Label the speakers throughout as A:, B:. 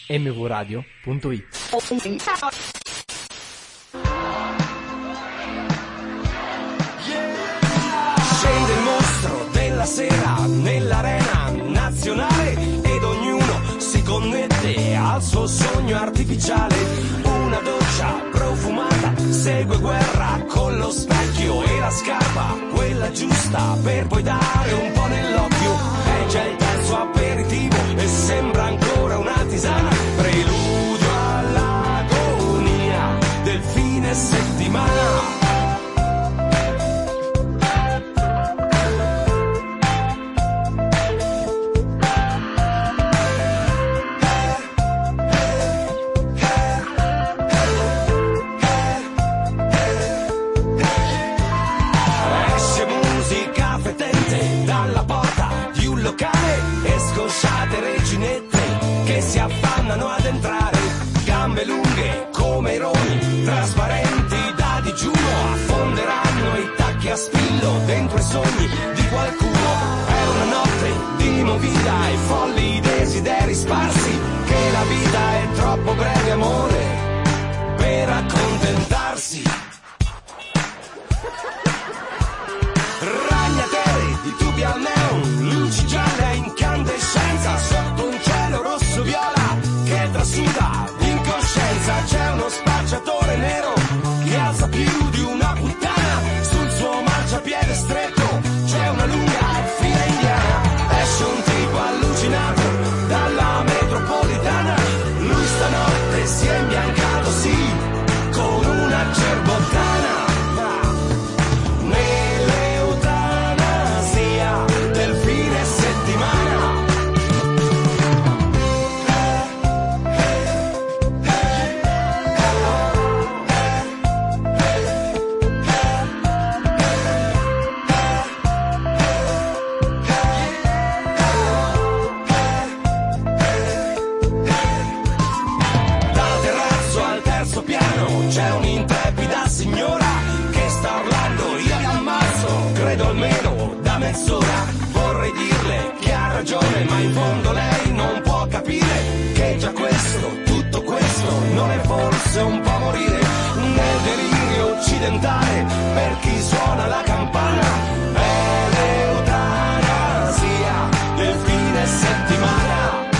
A: mvradio.it.
B: Scende il mostro della sera nell'arena nazionale ed ognuno si connette al suo sogno artificiale. Una doccia profumata segue guerra con lo specchio e la scarpa, quella giusta per poi dare un po' nell'occhio. È già il terzo aperitivo e sembra ancora una tisana, preludio all'agonia del fine settimana. Scosciate reginette che si affannano ad entrare, gambe lunghe come i roni, trasparenti da digiuno, affonderanno i tacchi a spillo dentro i sogni di qualcuno. È una notte di movida e folli desideri sparsi, che la vita è troppo breve, amore, per accontentarsi. Ragnatele di tubi al neon, luci gialle a incandescenza sotto un cielo rosso viola che trasuda incoscienza. C'è uno spacciatore nero che alza più di una puttana sul suo marciapiede stretto. C'è una lunga fila indiana, esce un tipo allucinato dalla metropolitana. Lui stanotte si è imbiancato, sì, con una cerbottana. C'è un'intrepida signora che sta urlando, io vi ammazzo, credo almeno da mezz'ora. Vorrei dirle che ha ragione, ma in fondo lei non può capire che già questo, tutto questo, non è forse un po' morire nel delirio occidentale per chi suona la campana. È l'eutanasia del fine settimana.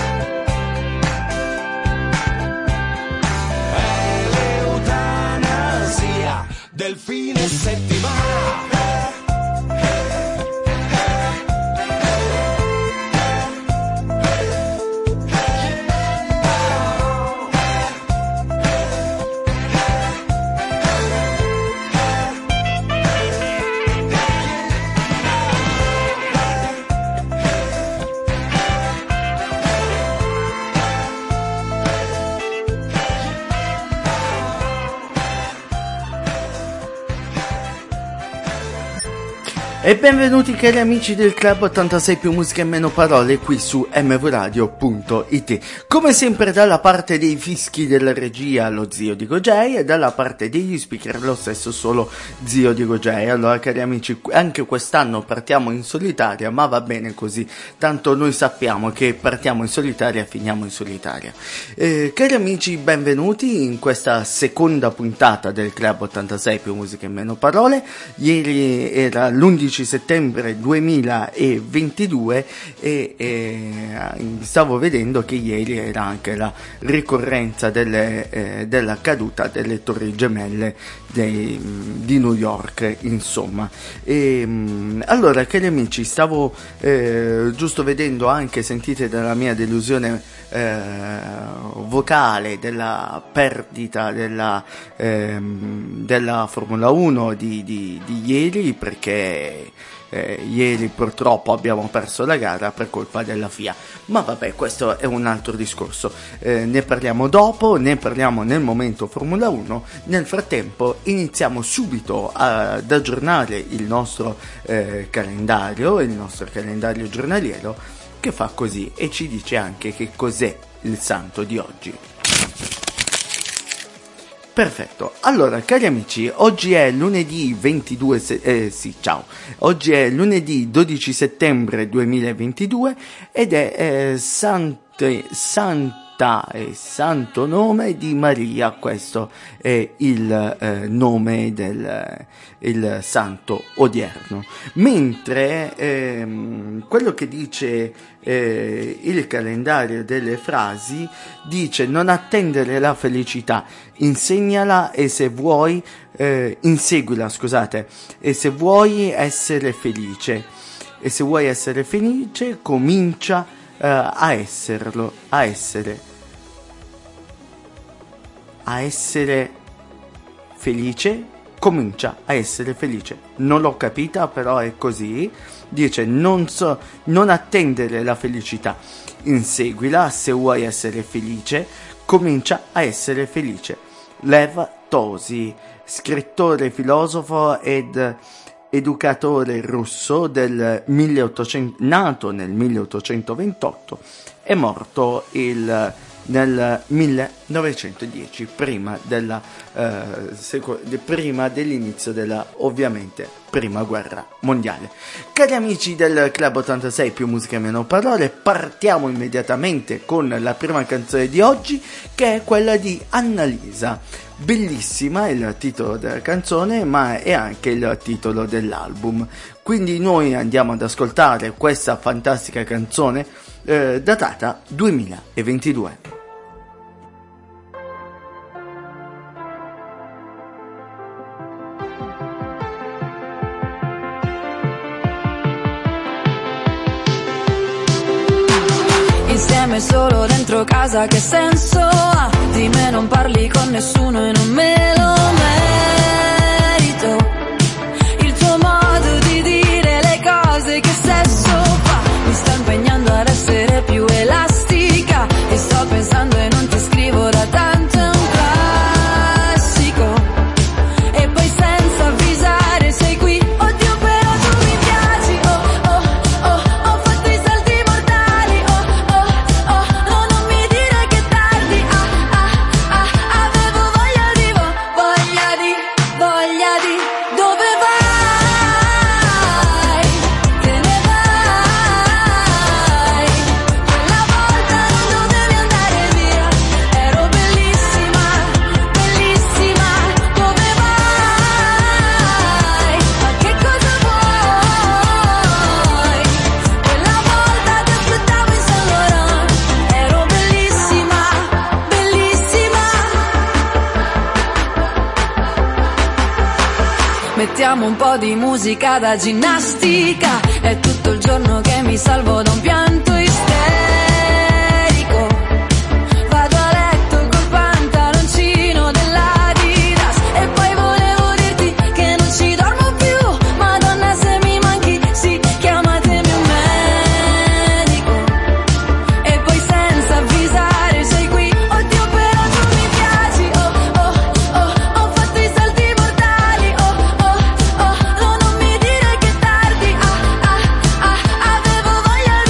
B: Del fine settimana.
C: E benvenuti cari amici del Club 86 più musica e meno parole qui su mvradio.it. Come sempre dalla parte dei fischi della regia lo zio di Gogei e dalla parte degli speaker lo stesso solo zio di Gogei. Allora cari amici, anche quest'anno partiamo in solitaria, ma va bene così, tanto noi sappiamo che partiamo in solitaria e finiamo in solitaria. Cari amici, benvenuti in questa seconda puntata del Club 86 più musica e meno parole. Ieri era l'11 settembre 2022 e stavo vedendo che ieri era anche la ricorrenza della caduta delle torri gemelle di New York, insomma. Allora cari amici, stavo giusto vedendo, anche sentite dalla mia delusione vocale, della perdita della Formula 1 di ieri, perché ieri purtroppo abbiamo perso la gara per colpa della FIA, ma vabbè, questo è un altro discorso, ne parliamo dopo, ne parliamo nel momento Formula 1. Nel frattempo iniziamo subito ad aggiornare il nostro calendario giornaliero, che fa così e ci dice anche che cos'è il santo di oggi. Perfetto, allora cari amici, oggi è lunedì 22, oggi è lunedì 12 settembre 2022 ed è San Santa e Santo Nome di Maria. Questo è il nome del il santo odierno. Mentre quello che dice il calendario delle frasi dice: non attendere la felicità, insegnala, e se vuoi inseguila, scusate, e se vuoi essere felice, comincia a esserlo, a essere felice, comincia a essere felice. Non l'ho capita, però è così. Dice: non attendere la felicità, inseguila, se vuoi essere felice, comincia a essere felice. Lev Tosi, scrittore, filosofo ed educatore russo del 1800, nato nel 1828 e morto nel 1910, prima dell'inizio della, ovviamente, prima guerra mondiale. Cari amici del Club 86 più musica e meno parole, partiamo immediatamente con la prima canzone di oggi, che è quella di Annalisa. Bellissima è il titolo della canzone, ma è anche il titolo dell'album. Quindi noi andiamo ad ascoltare questa fantastica canzone datata 2022.
A: Insieme solo dentro casa, che senso ha? Di me non parli con nessuno e non me lo merito. Il tuo modo di dire le cose, che sesso fa? Mi sta impegnando ad essere più elastica e sto pensando e non ti scrivo da tanto, è un classico. E poi senza avvisare sei qui, oddio però tu mi piaci, oh oh oh, ho fatto i salti mortali, oh oh oh, no non mi dire che tardi, avevo voglia di dove vai, te ne vai, quella volta non dovevi andare via, ero bellissima, bellissima, dove vai, ma che cosa vuoi, quella volta ti aspettavo in Saint Laurent, ero bellissima, bellissima. Mettiamo un po' di musica da ginnastica, è tutto il giorno che mi salvo da un pianto isterico. Vado a letto col pantaloncino dell'Adidas e poi volevo dirti che non ci dormo più. Madonna, se mi manchi, sì, chiamatemi un medico. E poi senza avvisare sei qui, oddio però tu mi piaci, oh oh oh, ho fatto i salti mortali, oh oh oh, no non mi dire che tardi, avevo voglia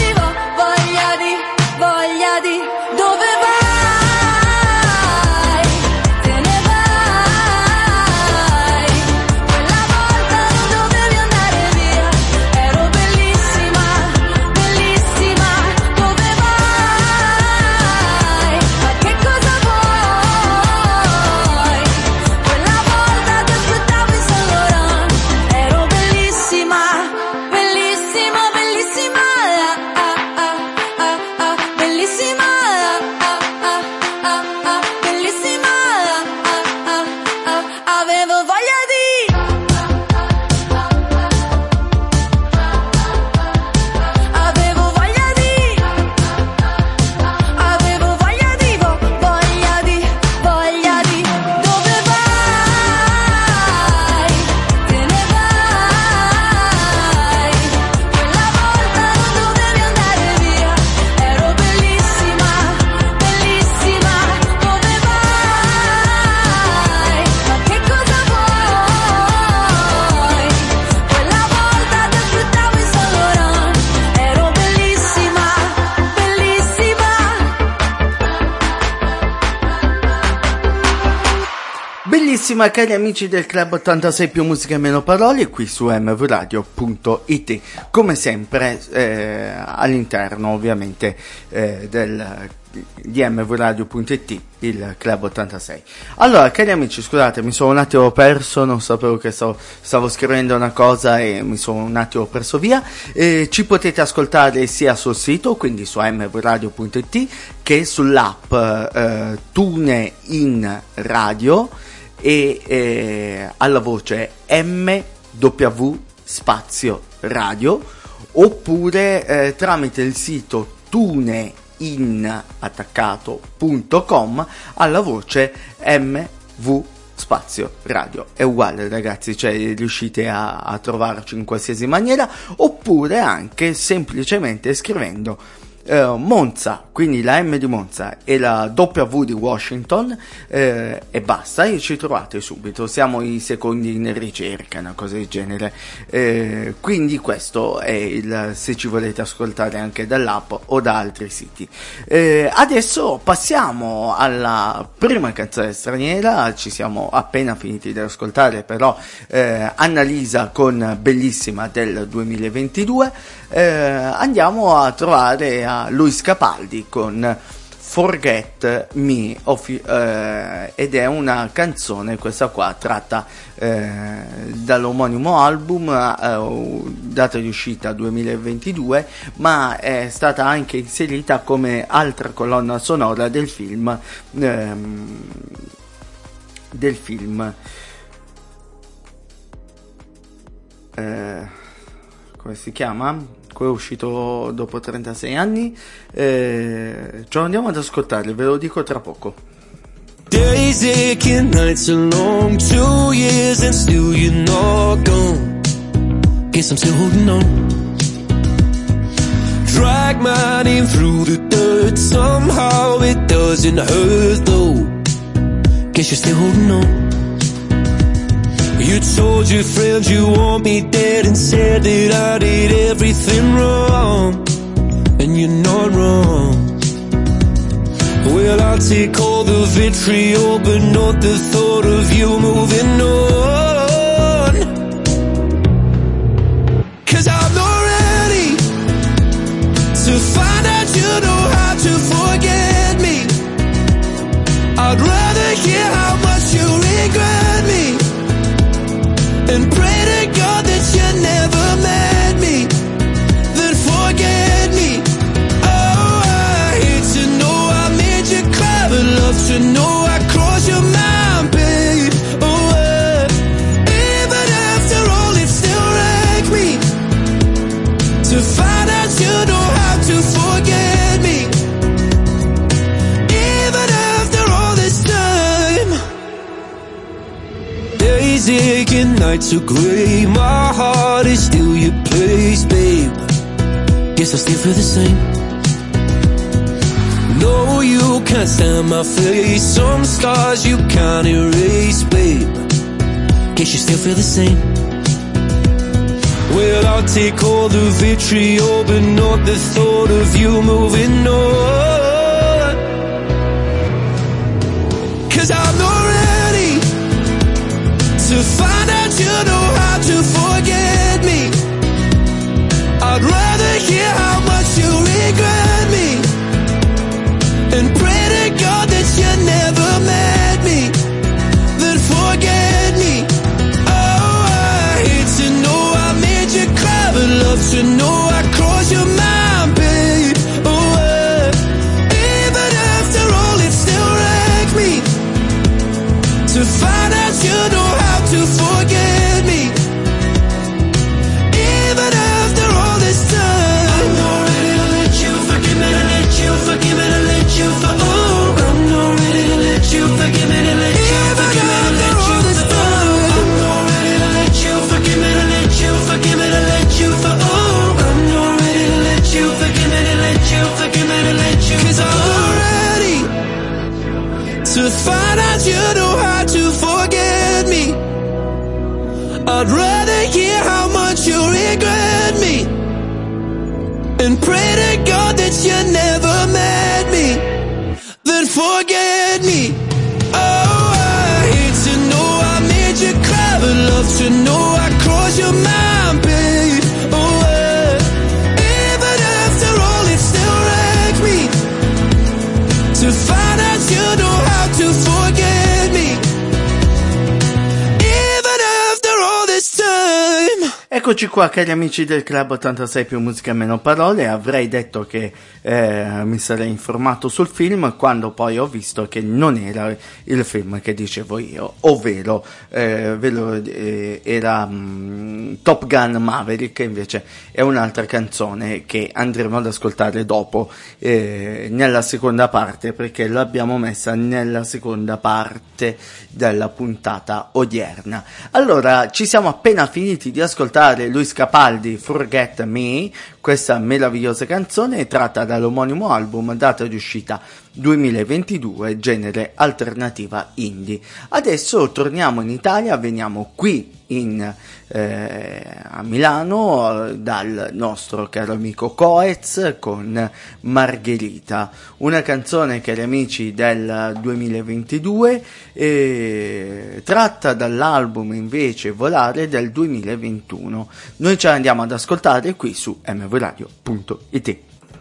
C: Benissimo, cari amici del Club 86 più musica e meno parole, qui su mvradio.it, come sempre all'interno ovviamente di mvradio.it, il Club 86. Allora, cari amici, scusate, mi sono un attimo perso, non sapevo che stavo scrivendo una cosa e mi sono un attimo perso via. Ci potete ascoltare sia sul sito, quindi su mvradio.it, che sull'app TuneIn Radio e alla voce MW spazio radio, oppure tramite il sito tuneinnattaccato.com alla voce MV spazio radio. È uguale, ragazzi, cioè riuscite a trovarci in qualsiasi maniera, oppure anche semplicemente scrivendo Monza, quindi la M di Monza e la W di Washington, e basta, e ci trovate subito. Siamo i secondi in ricerca, una cosa del genere, quindi questo è se ci volete ascoltare anche dall'app o da altri siti. Adesso passiamo alla prima canzone straniera. Ci siamo appena finiti di ascoltare però Annalisa con Bellissima del 2022. Andiamo a trovare a Luis Capaldi con Forget Me ed è una canzone, questa qua, tratta dall'omonimo album, data di uscita 2022, ma è stata anche inserita come altra colonna sonora del film come si chiama? Quello è uscito dopo 36 anni. Ce lo andiamo ad ascoltare, ve lo dico tra poco.
D: Days aching, nights are long, 2 years and still you're not gone. Guess I'm still holding on. Drag my name through the dirt, somehow it doesn't hurt though. Guess you're still holding on. You told your friends you want me dead and said that I did everything wrong, and you're not wrong. Well, I'll take all the vitriol, but not the thought of you moving on. 'Cause I'm not ready to find out you know how to forget me. I'd rather hear how much you regret me and pray to God that you never met me, then forget me. Oh, I hate to know I made you cry, but love to know I crossed your mind, babe. Oh, even after all it still wrecked me to find out you know how to forget me. Even after all this time. Days aching, nights are grey, my heart is still your place, babe. Guess I still feel the same. No, you can't stand my face, some scars you can't erase, babe. Guess you still feel the same. Well, I'll take all the vitriol, but not the thought of you moving on. 'Cause I'm not ready to find out you know how to forget me. I'd rather hear how much you regret me and pray to God that you never met me, then forget me. Oh, I hate to know I made you cry, but love to know I crossed your mind, babe. Oh, even after all it still wrecked me to find out you know how to forget me. Even after all this time, I'm not ready to let you forgive me, to let you forgive me, to let you for. Oh, I'm not ready to let you forgive me, to let you forgive me, to let you for. I'm not ready to let you forgive me, to let you forgive me, to let you for. Oh, I'm not ready to let you forgive me, to let you forgive me, to let you. 'Cause I'm not ready to find out you know how to forget me. I'd rather hear how much you regret me and pray to God that you never met me, then forget me. Oh, I hate to know
C: eccoci qua, cari amici del Club 86 più musica e meno parole. Avrei detto che mi sarei informato sul film, quando poi ho visto che non era il film che dicevo io, ovvero era Top Gun Maverick, che invece è un'altra canzone che andremo ad ascoltare dopo nella seconda parte, perché l'abbiamo messa nella seconda parte della puntata odierna. Allora, ci siamo appena finiti di ascoltare Luis Capaldi, Forget Me. Questa meravigliosa canzone è tratta dall'omonimo album, data di uscita 2022, genere alternativa indie. Adesso torniamo in Italia, veniamo qui a Milano dal nostro caro amico Coez con Margherita, una canzone, cari amici, del 2022, tratta dall'album invece Volare del 2021. Noi ce l'andiamo ad ascoltare qui su mvradio.it.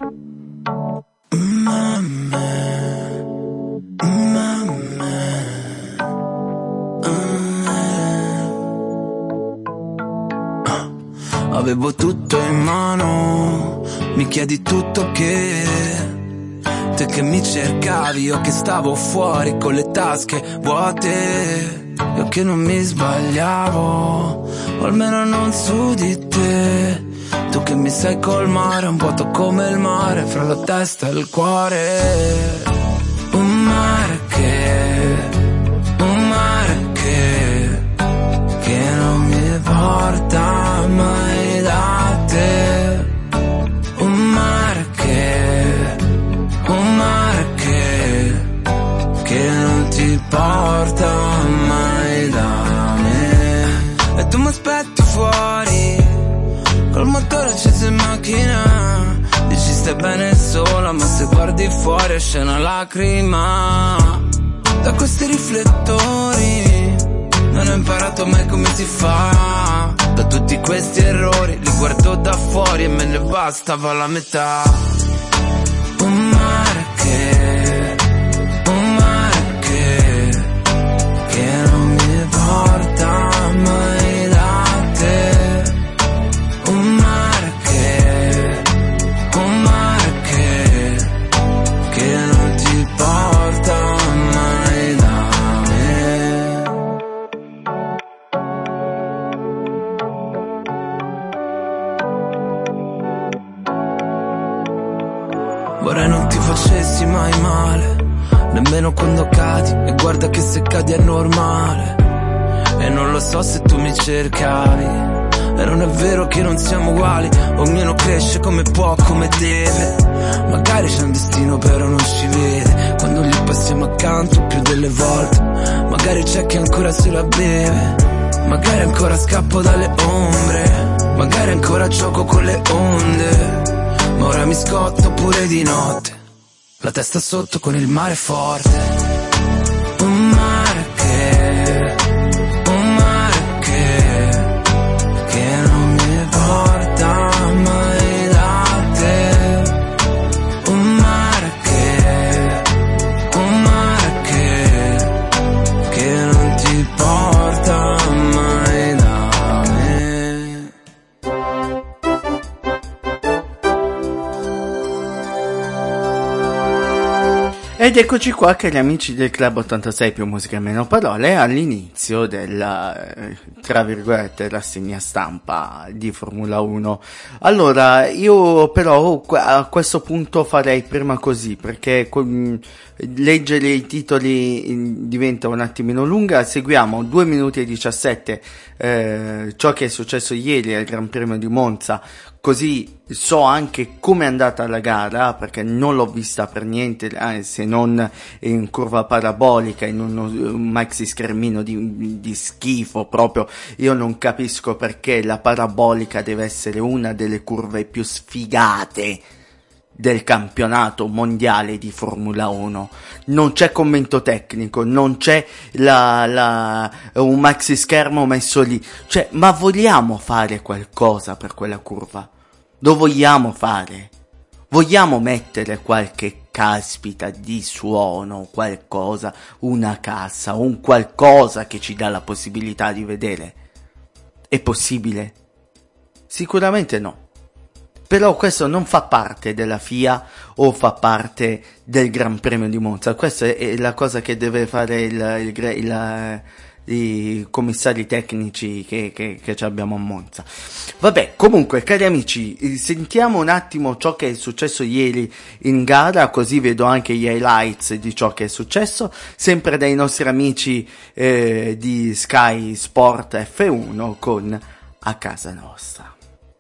D: Avevo tutto in mano, mi chiedi tutto che te che mi cercavi, io che stavo fuori con le tasche vuote, io che non mi sbagliavo, o almeno non su di te, tu che mi sai colmare un vuoto come il mare fra la testa e il cuore, un mare che non mi porta mai da te, un mare che non ti porta mai da me. E tu mi aspetti fuori col motore acceso in macchina, dici stai bene sola, ma se guardi fuori esce una lacrima da questi riflettori. Non ho imparato mai come si fa, da tutti questi errori li guardo da fuori e me ne bastava la metà. Un mare che non mi porta mai da te, un mare che non ti porta mai da me. Vorrei non ti facessi mai male, nemmeno quando cadi, e guarda che se cadi è normale. E non lo so se tu mi cercavi, e non è vero che non siamo uguali, ognuno cresce come può, come deve. Magari c'è un destino però non ci vede, quando gli passiamo accanto più delle volte. Magari c'è chi ancora se la beve, magari ancora scappo dalle ombre, magari ancora gioco con le onde, ma ora mi scotto pure di notte, la testa sotto con il mare forte. Un mare che non mi porta mai da te, un mare che non ti porta mai da me.
C: Ed eccoci qua, cari amici del Club 86 più musica e meno parole, all'inizio della, tra virgolette, rassegna stampa di Formula 1. Allora, io però a questo punto farei prima così, perché leggere i titoli diventa un attimino lunga. Seguiamo 2 minuti e 17 ciò che è successo ieri al Gran Premio di Monza, così so anche come è andata la gara, perché non l'ho vista per niente, se non in curva parabolica, in un maxi schermino di schifo proprio. Io non capisco perché la parabolica deve essere una delle curve più sfigate del campionato mondiale di Formula 1. Non c'è commento tecnico, non c'è un maxi schermo messo lì. Cioè, ma vogliamo fare qualcosa per quella curva? Lo vogliamo fare? Vogliamo mettere qualche caspita di suono, qualcosa, una cassa, un qualcosa che ci dà la possibilità di vedere? È possibile? Sicuramente no. Però questo non fa parte della FIA o fa parte del Gran Premio di Monza. Questa è la cosa che deve fare i commissari tecnici che abbiamo a Monza. Vabbè, comunque, cari amici, sentiamo un attimo ciò che è successo ieri in gara, così vedo anche gli highlights di ciò che è successo, sempre dai nostri amici di Sky Sport F1 con A Casa Nostra.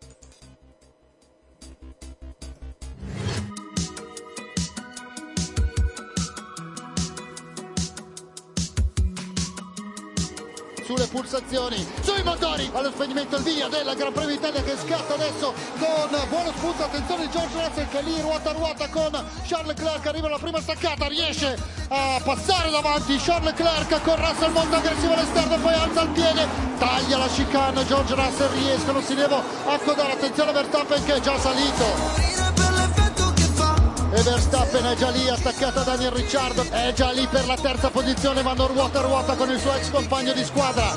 E: Sulle pulsazioni, sui motori, allo spegnimento il via del Gran Premio Italia che scatta adesso con buono spunto. Attenzione George Russell che lì ruota a ruota con Charles Leclerc, arriva alla prima staccata, riesce a passare davanti Charles Leclerc con Russell molto aggressivo all'esterno, poi alza il piede, taglia la chicane, George Russell riescono, si deve accodare, attenzione Verstappen che è già salito. E Verstappen è già lì, attaccata da Daniel Ricciardo, è già lì per la terza posizione, vanno ruota a ruota con il suo ex compagno di squadra.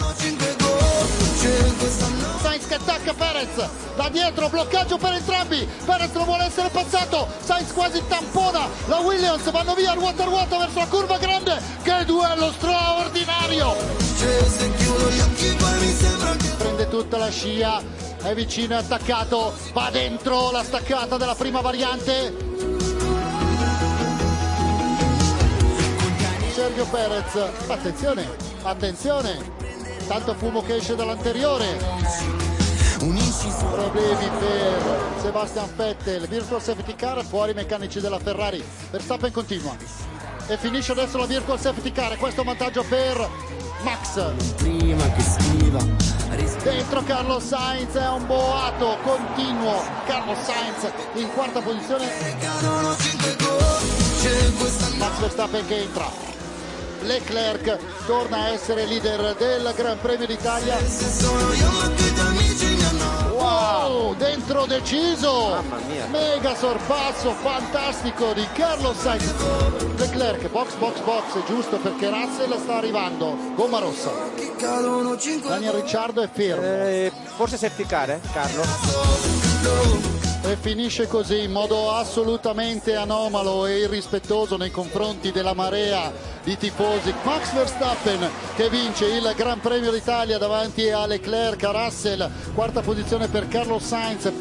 E: Sainz che attacca Perez, da dietro bloccaggio per entrambi, Perez non vuole essere passato, Sainz quasi tampona la Williams, vanno via ruota a ruota verso la curva grande, che duello straordinario! Prende tutta la scia, è vicino, è attaccato, va dentro la staccata della prima variante. Sergio Perez, attenzione, tanto fumo che esce dall'anteriore, problemi per Sebastian Vettel, virtual safety car, fuori i meccanici della Ferrari, Verstappen continua e finisce adesso la virtual safety car, questo vantaggio per Max, dentro Carlos Sainz, è un boato continuo, Carlos Sainz in quarta posizione, Max Verstappen che entra. Leclerc torna a essere leader del Gran Premio d'Italia. Wow, dentro deciso, mamma mia, mega sorpasso fantastico di Carlos Sainz. Leclerc, box, giusto perché Russell sta arrivando, gomma rossa. Daniel Ricciardo è fermo.
F: Forse safety car, Carlo?
E: E finisce così in modo assolutamente anomalo e irrispettoso nei confronti della marea di tifosi. Max Verstappen che vince il Gran Premio d'Italia davanti a Leclerc, a Russell, quarta posizione per Carlos Sainz.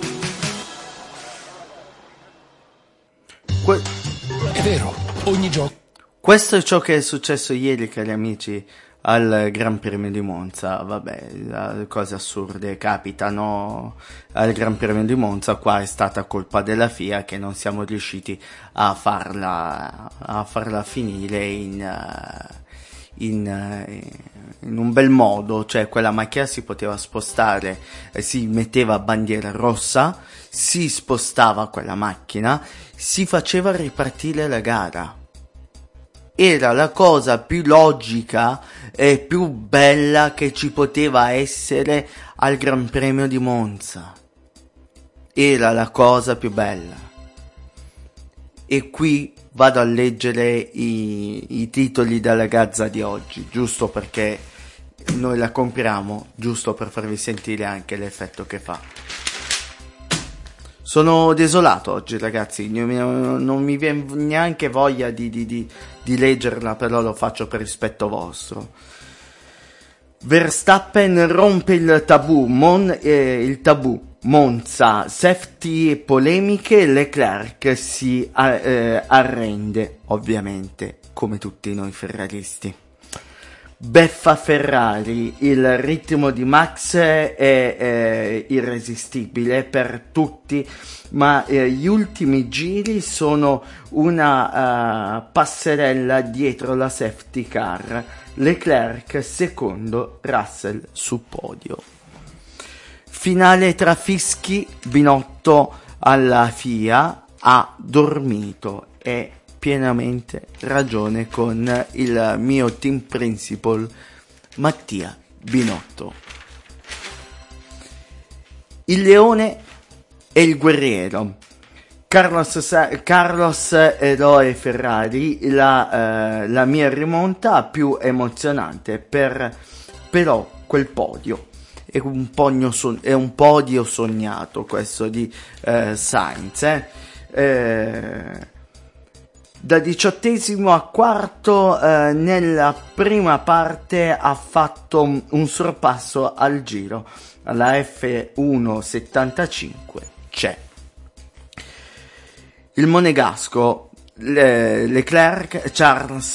B: È vero, ogni gioco.
C: Questo è ciò che è successo ieri, cari amici, al Gran Premio di Monza. Vabbè, cose assurde capitano al Gran Premio di Monza. Qua è stata colpa della FIA che non siamo riusciti a farla finire in un bel modo, cioè quella macchina si poteva spostare, si metteva bandiera rossa, si spostava quella macchina, si faceva ripartire la gara. Era la cosa più logica e più bella che ci poteva essere al Gran Premio di Monza. Era la cosa più bella. E qui vado a leggere i titoli della Gazza di oggi, giusto perché noi la compriamo, giusto per farvi sentire anche l'effetto che fa. Sono desolato oggi, ragazzi, non mi viene neanche voglia di leggerla, però lo faccio per rispetto vostro. Verstappen rompe il tabù, Monza, safety e polemiche, Leclerc si arrende, ovviamente, come tutti noi ferraristi. Beffa Ferrari, il ritmo di Max è irresistibile per tutti, ma gli ultimi giri sono una passerella dietro la safety car. Leclerc secondo, Russell su podio. Finale tra fischi, Binotto alla FIA ha dormito e pienamente ragione con il mio team principal Mattia Binotto. Il leone e il guerriero. Carlos eroe Ferrari, la mia rimonta più emozionante, però quel podio è un podio sognato questo di Sainz. Da 18° a quarto nella prima parte ha fatto un sorpasso al giro, alla F1.75 c'è. Il monegasco Leclerc, Charles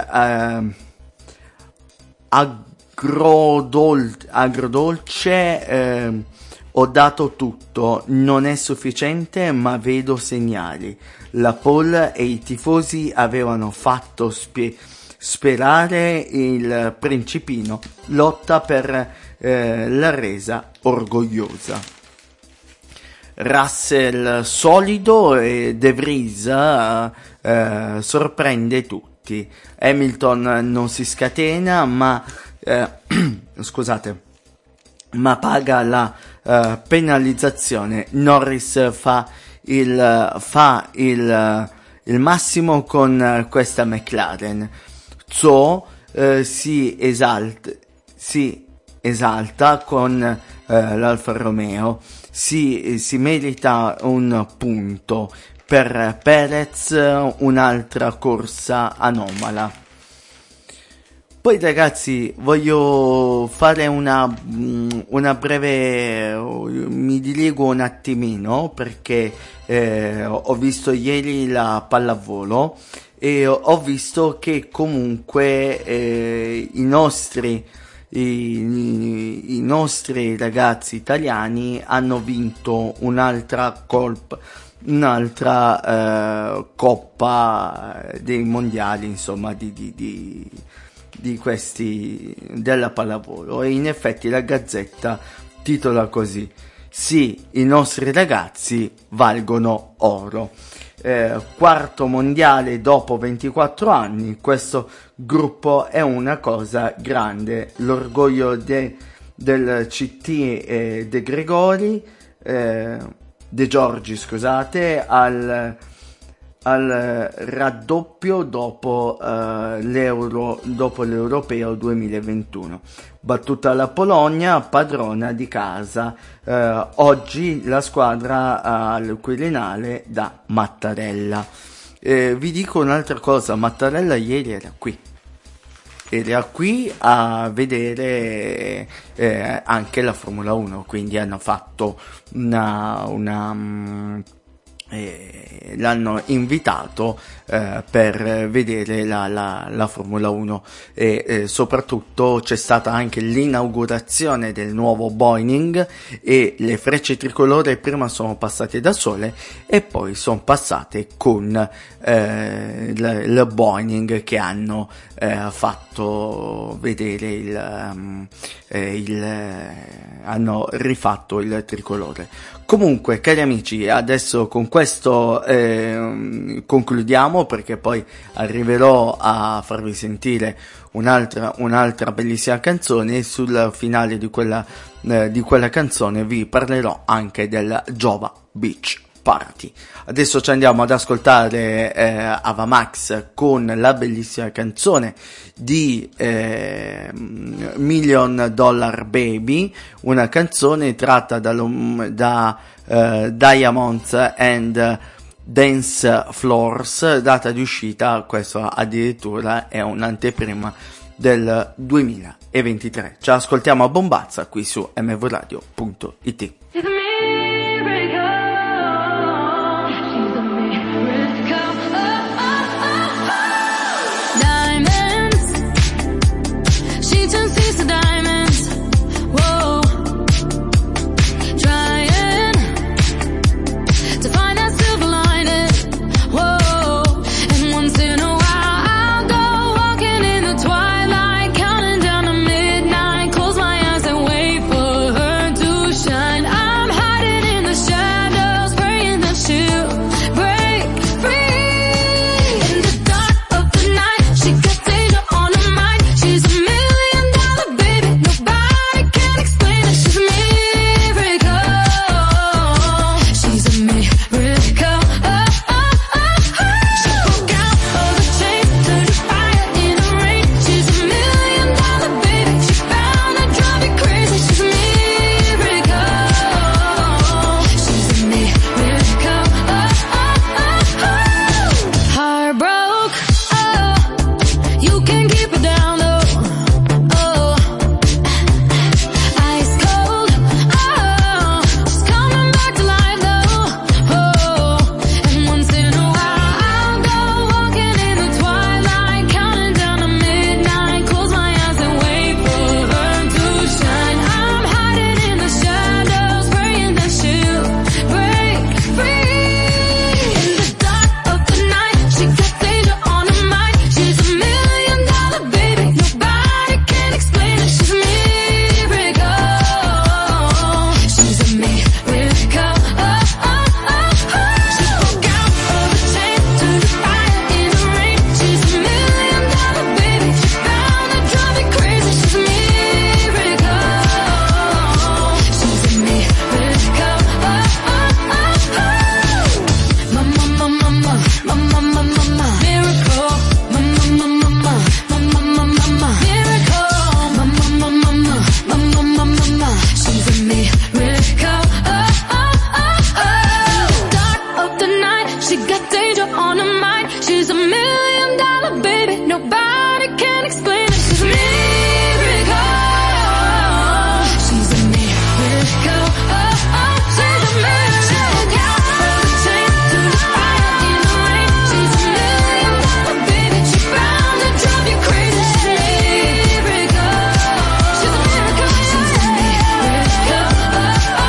C: agrodolce, ho dato tutto, non è sufficiente ma vedo segnali. La pole e i tifosi avevano fatto sperare, il principino lotta per la resa orgogliosa. Russell solido e De Vries sorprende tutti. Hamilton non si scatena ma ma paga la penalizzazione. Norris fa il massimo con questa McLaren. Zhou si esalta con l'Alfa Romeo, si merita un punto. Per Perez un'altra corsa anomala. Poi ragazzi voglio fare una breve, mi diligo un attimino perché ho visto ieri la pallavolo e ho visto che comunque i nostri ragazzi italiani hanno vinto un'altra coppa dei mondiali, insomma di questi della pallavolo, e in effetti la Gazzetta titola così: sì, i nostri ragazzi valgono oro. Quarto mondiale dopo 24 anni, questo gruppo è una cosa grande, l'orgoglio del CT De Gregori, De Giorgi, scusate, al raddoppio dopo l'Europeo 2021. Battuta la Polonia, padrona di casa. Oggi la squadra al Quirinale da Mattarella. Vi dico un'altra cosa, Mattarella ieri era qui a vedere anche la Formula 1, quindi hanno fatto l'hanno invitato per vedere la Formula 1 e soprattutto c'è stata anche l'inaugurazione del nuovo Boeing e le frecce tricolore prima sono passate da sole e poi sono passate con il Boeing che hanno fatto vedere hanno rifatto il tricolore. Comunque, cari amici, adesso con questo concludiamo, perché poi arriverò a farvi sentire un'altra bellissima canzone e sul finale di quella canzone vi parlerò anche del Jova Beach Party. Adesso ci andiamo ad ascoltare Ava Max con la bellissima canzone di $Million Baby, una canzone tratta da Diamonds and Dance Floors, data di uscita, questo addirittura è un'anteprima del 2023. Ci ascoltiamo a bombazza qui su mvradio.it.
A: Hiding got danger on her mind. She's $1 million baby, nobody can explain it. She's a miracle. She's a miracle. Oh, oh, she's a miracle. From the chain to the fire in the rain. She's $1 million baby. She's bound to drive you crazy. She's a miracle. She's a miracle. She's a miracle. Oh, oh,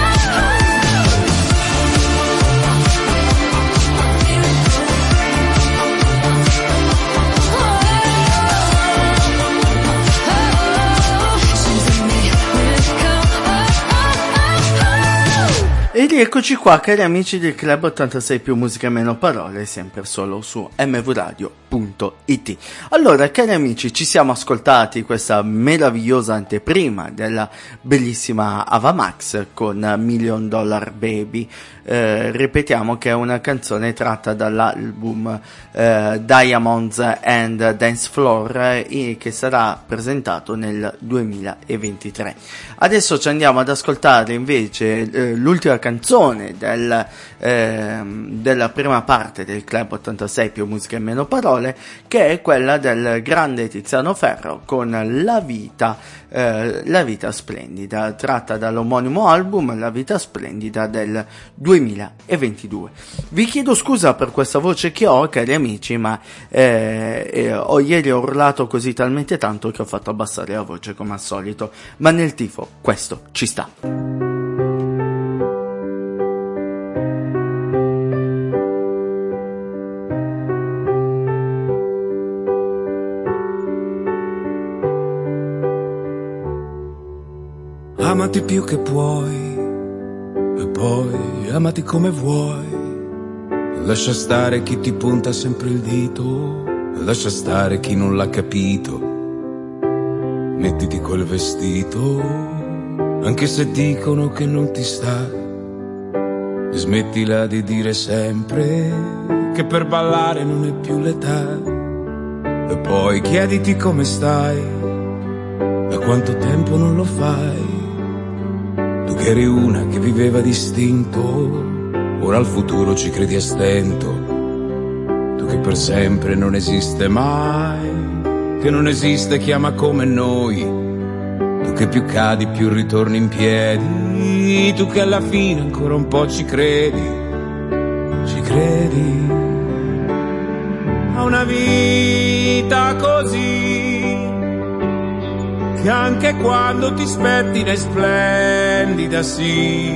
C: E rieccoci qua, cari amici del Club 86 più musica e meno parole, sempre solo su mvradio.it. Allora, cari amici, ci siamo ascoltati questa meravigliosa anteprima della bellissima Ava Max con $1 Million Baby. Ripetiamo che è una canzone tratta dall'album Diamonds and Dance Floor che sarà presentato nel 2023. Adesso ci andiamo ad ascoltare invece l'ultima canzone della prima parte del Club 86 più musica e meno parole, che è quella del grande Tiziano Ferro con La vita splendida, tratta dall'omonimo album La vita splendida del 2022. Vi chiedo scusa per questa voce che ho, cari amici, ma ieri ho urlato così talmente tanto che ho fatto abbassare la voce come al solito, ma nel tifo questo ci sta.
G: Amati più che puoi e poi amati come vuoi. Lascia stare chi ti punta sempre il dito, lascia stare chi non l'ha capito. Mettiti quel vestito, anche se dicono che non ti sta. E smettila di dire sempre che per ballare non è più l'età. E poi chiediti come stai, da quanto tempo non lo fai. Tu che eri una che viveva distinto, ora al futuro ci credi a stento. Tu che per sempre non esiste mai, che non esiste chi ama come noi. Tu che più cadi più ritorni in piedi. Tu che alla fine ancora un po' ci credi. Ci credi a una vita così, che anche quando ti spettina è splendida, sì.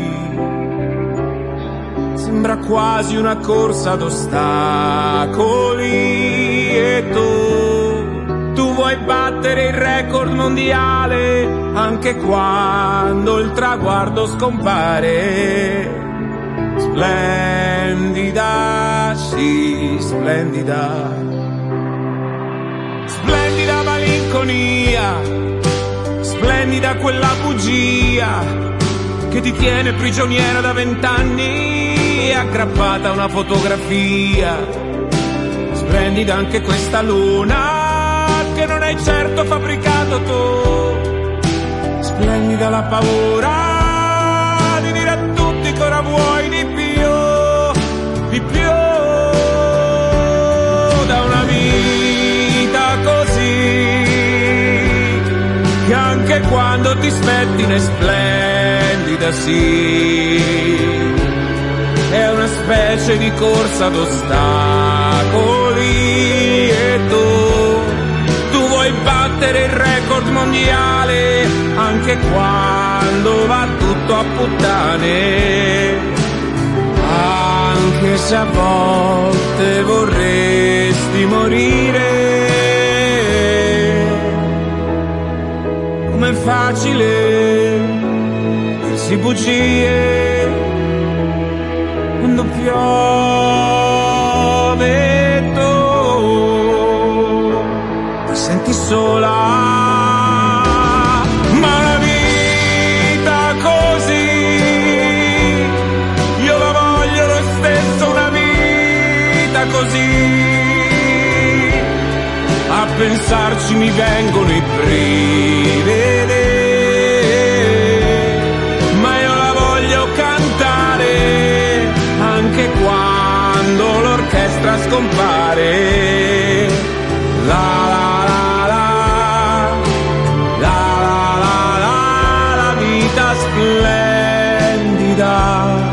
G: Sembra quasi una corsa ad ostacoli e tu vuoi battere il record mondiale anche quando il traguardo scompare. Splendida, sì, splendida. Splendida malinconia, splendida quella bugia che ti tiene prigioniera da 20 anni, aggrappata a una fotografia. Splendida anche questa luna che non hai certo fabbricato tu. Splendida la paura di dire a tutti che ora vuoi di più, di più. Da una vita così che anche quando ti spettina è splendida, sì. È una specie di corsa ad ostacoli e tu vuoi battere il record mondiale anche quando va tutto a puttane. Anche se a volte vorresti morire, com'è facile dirsi bugie quando piove. Tu ti senti sola, ma la vita così io la voglio lo stesso, una vita così. A pensarci mi vengono i brividi, ma io la voglio cantare anche quando l'altra scompare. La la la la, la la la, la vita splendida.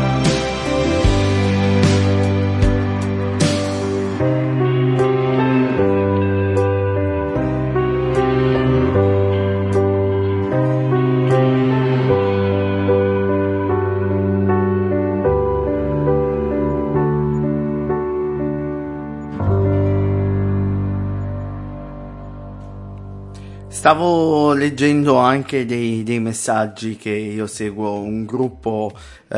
C: Stavo leggendo anche dei messaggi che io seguo un gruppo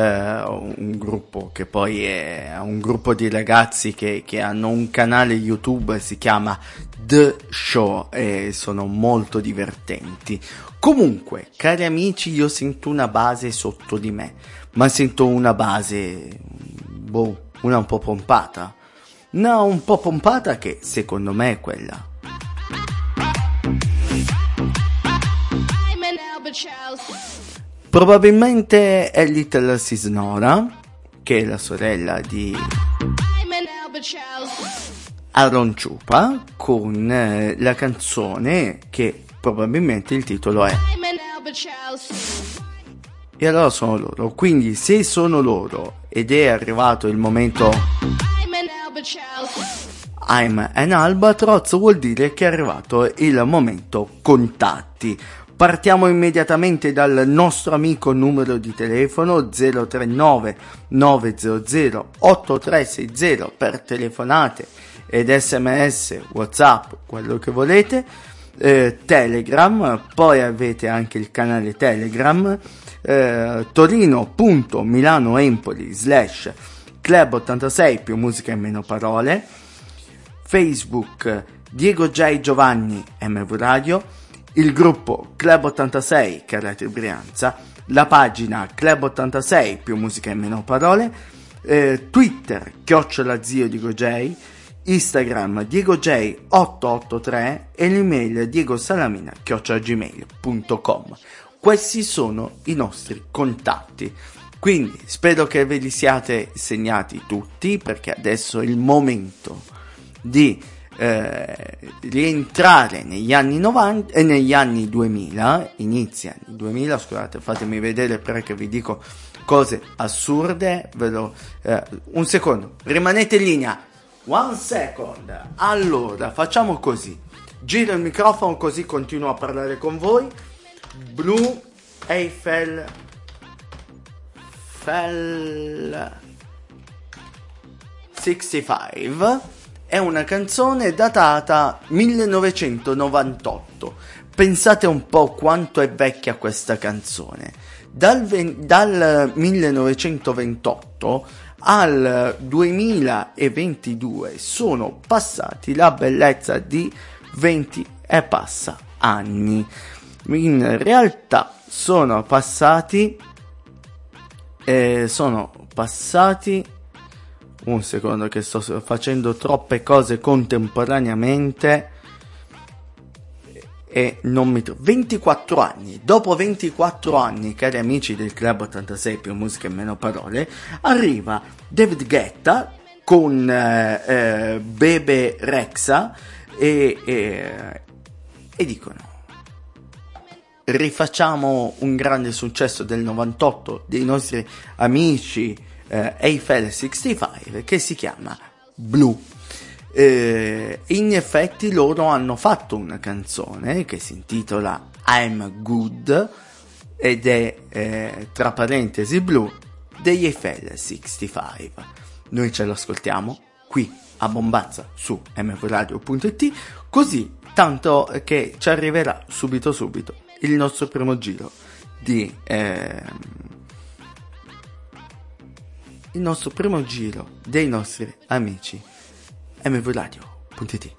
C: che poi è un gruppo di ragazzi che hanno un canale YouTube, si chiama The Show, e sono molto divertenti. Comunque, cari amici, io sento una base sotto di me, ma sento una base, una un po' pompata. No, un po' pompata che secondo me è quella. Probabilmente è Little Signora, che è la sorella di Aaron Ciupa, con la canzone che probabilmente il titolo è. E allora sono loro, quindi se sono loro ed è arrivato il momento I'm an Albatross, vuol dire che è arrivato il momento contatti. Partiamo immediatamente dal nostro amico numero di telefono 039 900 8360 per telefonate ed sms, whatsapp, quello che volete, Telegram, poi avete anche il canale Telegram, torino.milanoempoli /club86 più musica e meno parole, Facebook Diego J Giovanni MV Radio, il gruppo Club 86 Carattere Brianza, la pagina Club 86 più musica e meno parole, Twitter @Zio Diego J, Instagram Diego J 883 e l'email diegosalamina@gmail.com. Questi sono i nostri contatti. Quindi spero che ve li siate segnati tutti, perché adesso è il momento di rientrare negli anni 90 e negli anni 2000, inizi anni 2000, scusate, fatemi vedere perché vi dico cose assurde, un secondo, rimanete in linea, one second. Allora, facciamo così, giro il microfono così continuo a parlare con voi. Blue Eiffel 65 è una canzone datata 1998. Pensate un po' quanto è vecchia questa canzone. Dal 1928 al 2022 sono passati la bellezza di 20 e passa anni. In realtà sono passati un secondo che sto facendo troppe cose contemporaneamente e non mi trovo. 24 anni. Dopo 24 anni, cari amici del Club 86 più musica e meno parole, arriva David Guetta con Bebe Rexha e dicono: rifacciamo un grande successo del 98 dei nostri amici Eiffel 65, che si chiama Blue. In effetti loro hanno fatto una canzone che si intitola I'm Good ed è tra parentesi Blue degli Eiffel 65. Noi ce l'ascoltiamo qui a bombazza su mvradio.it, così tanto che ci arriverà subito il nostro primo giro di il nostro primo giro dei nostri amici mvradio.it.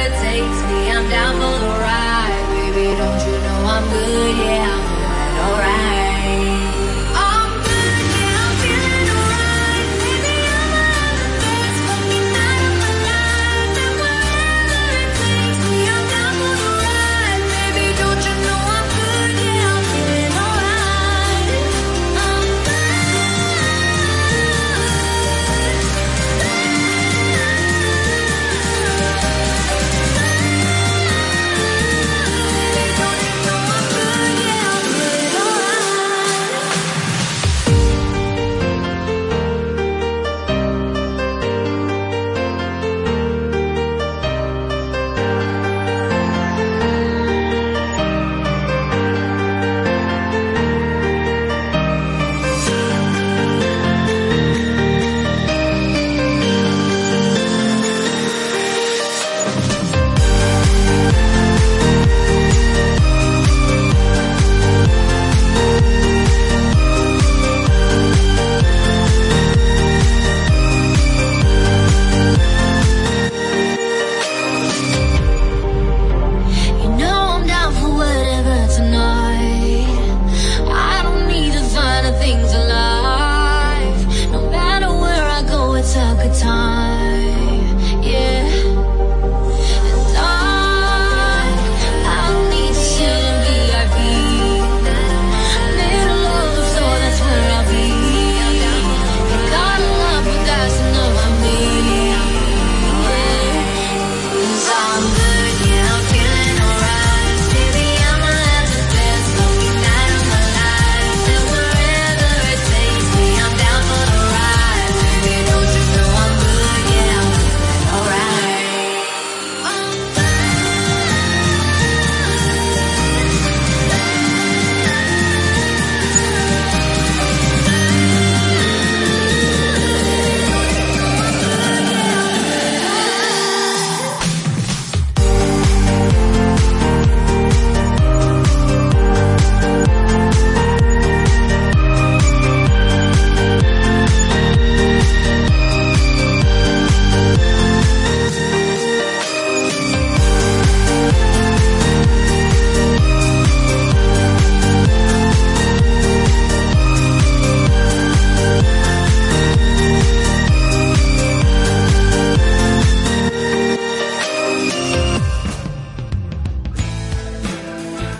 A: I'm good, yeah, I'm alright.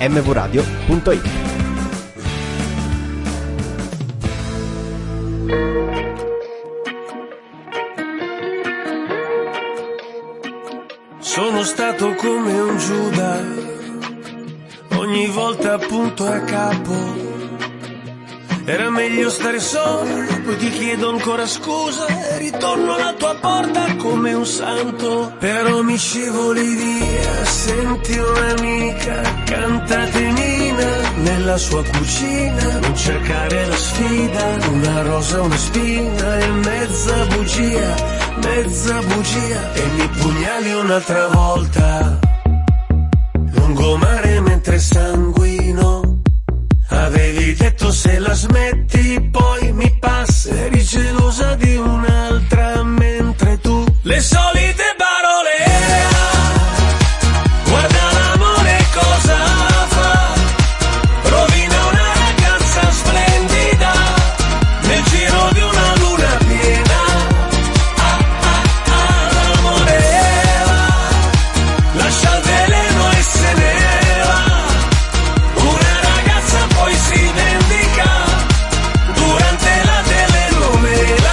F: mvradio.it.
B: Sono stato come un Giuda, ogni volta appunto a capo. Era meglio stare solo, poi ti chiedo ancora scusa e ritorno alla tua porta come un santo. Però mi scivoli via, senti un'amica, cantatenina nella sua cucina. Non cercare la sfida, una rosa, una spina e mezza bugia, e mi pugnali un'altra volta. Lungomare mentre sanguino, avevi detto se la smetti poi mi passa. Eri gelosa di un'altra mentre tu le solite parole. Guarda l'amore cosa fa, rovina una ragazza splendida nel giro di una luna piena. L'amore va, lascia il veleno e se ne va. Una ragazza poi si vendica durante la telenovela.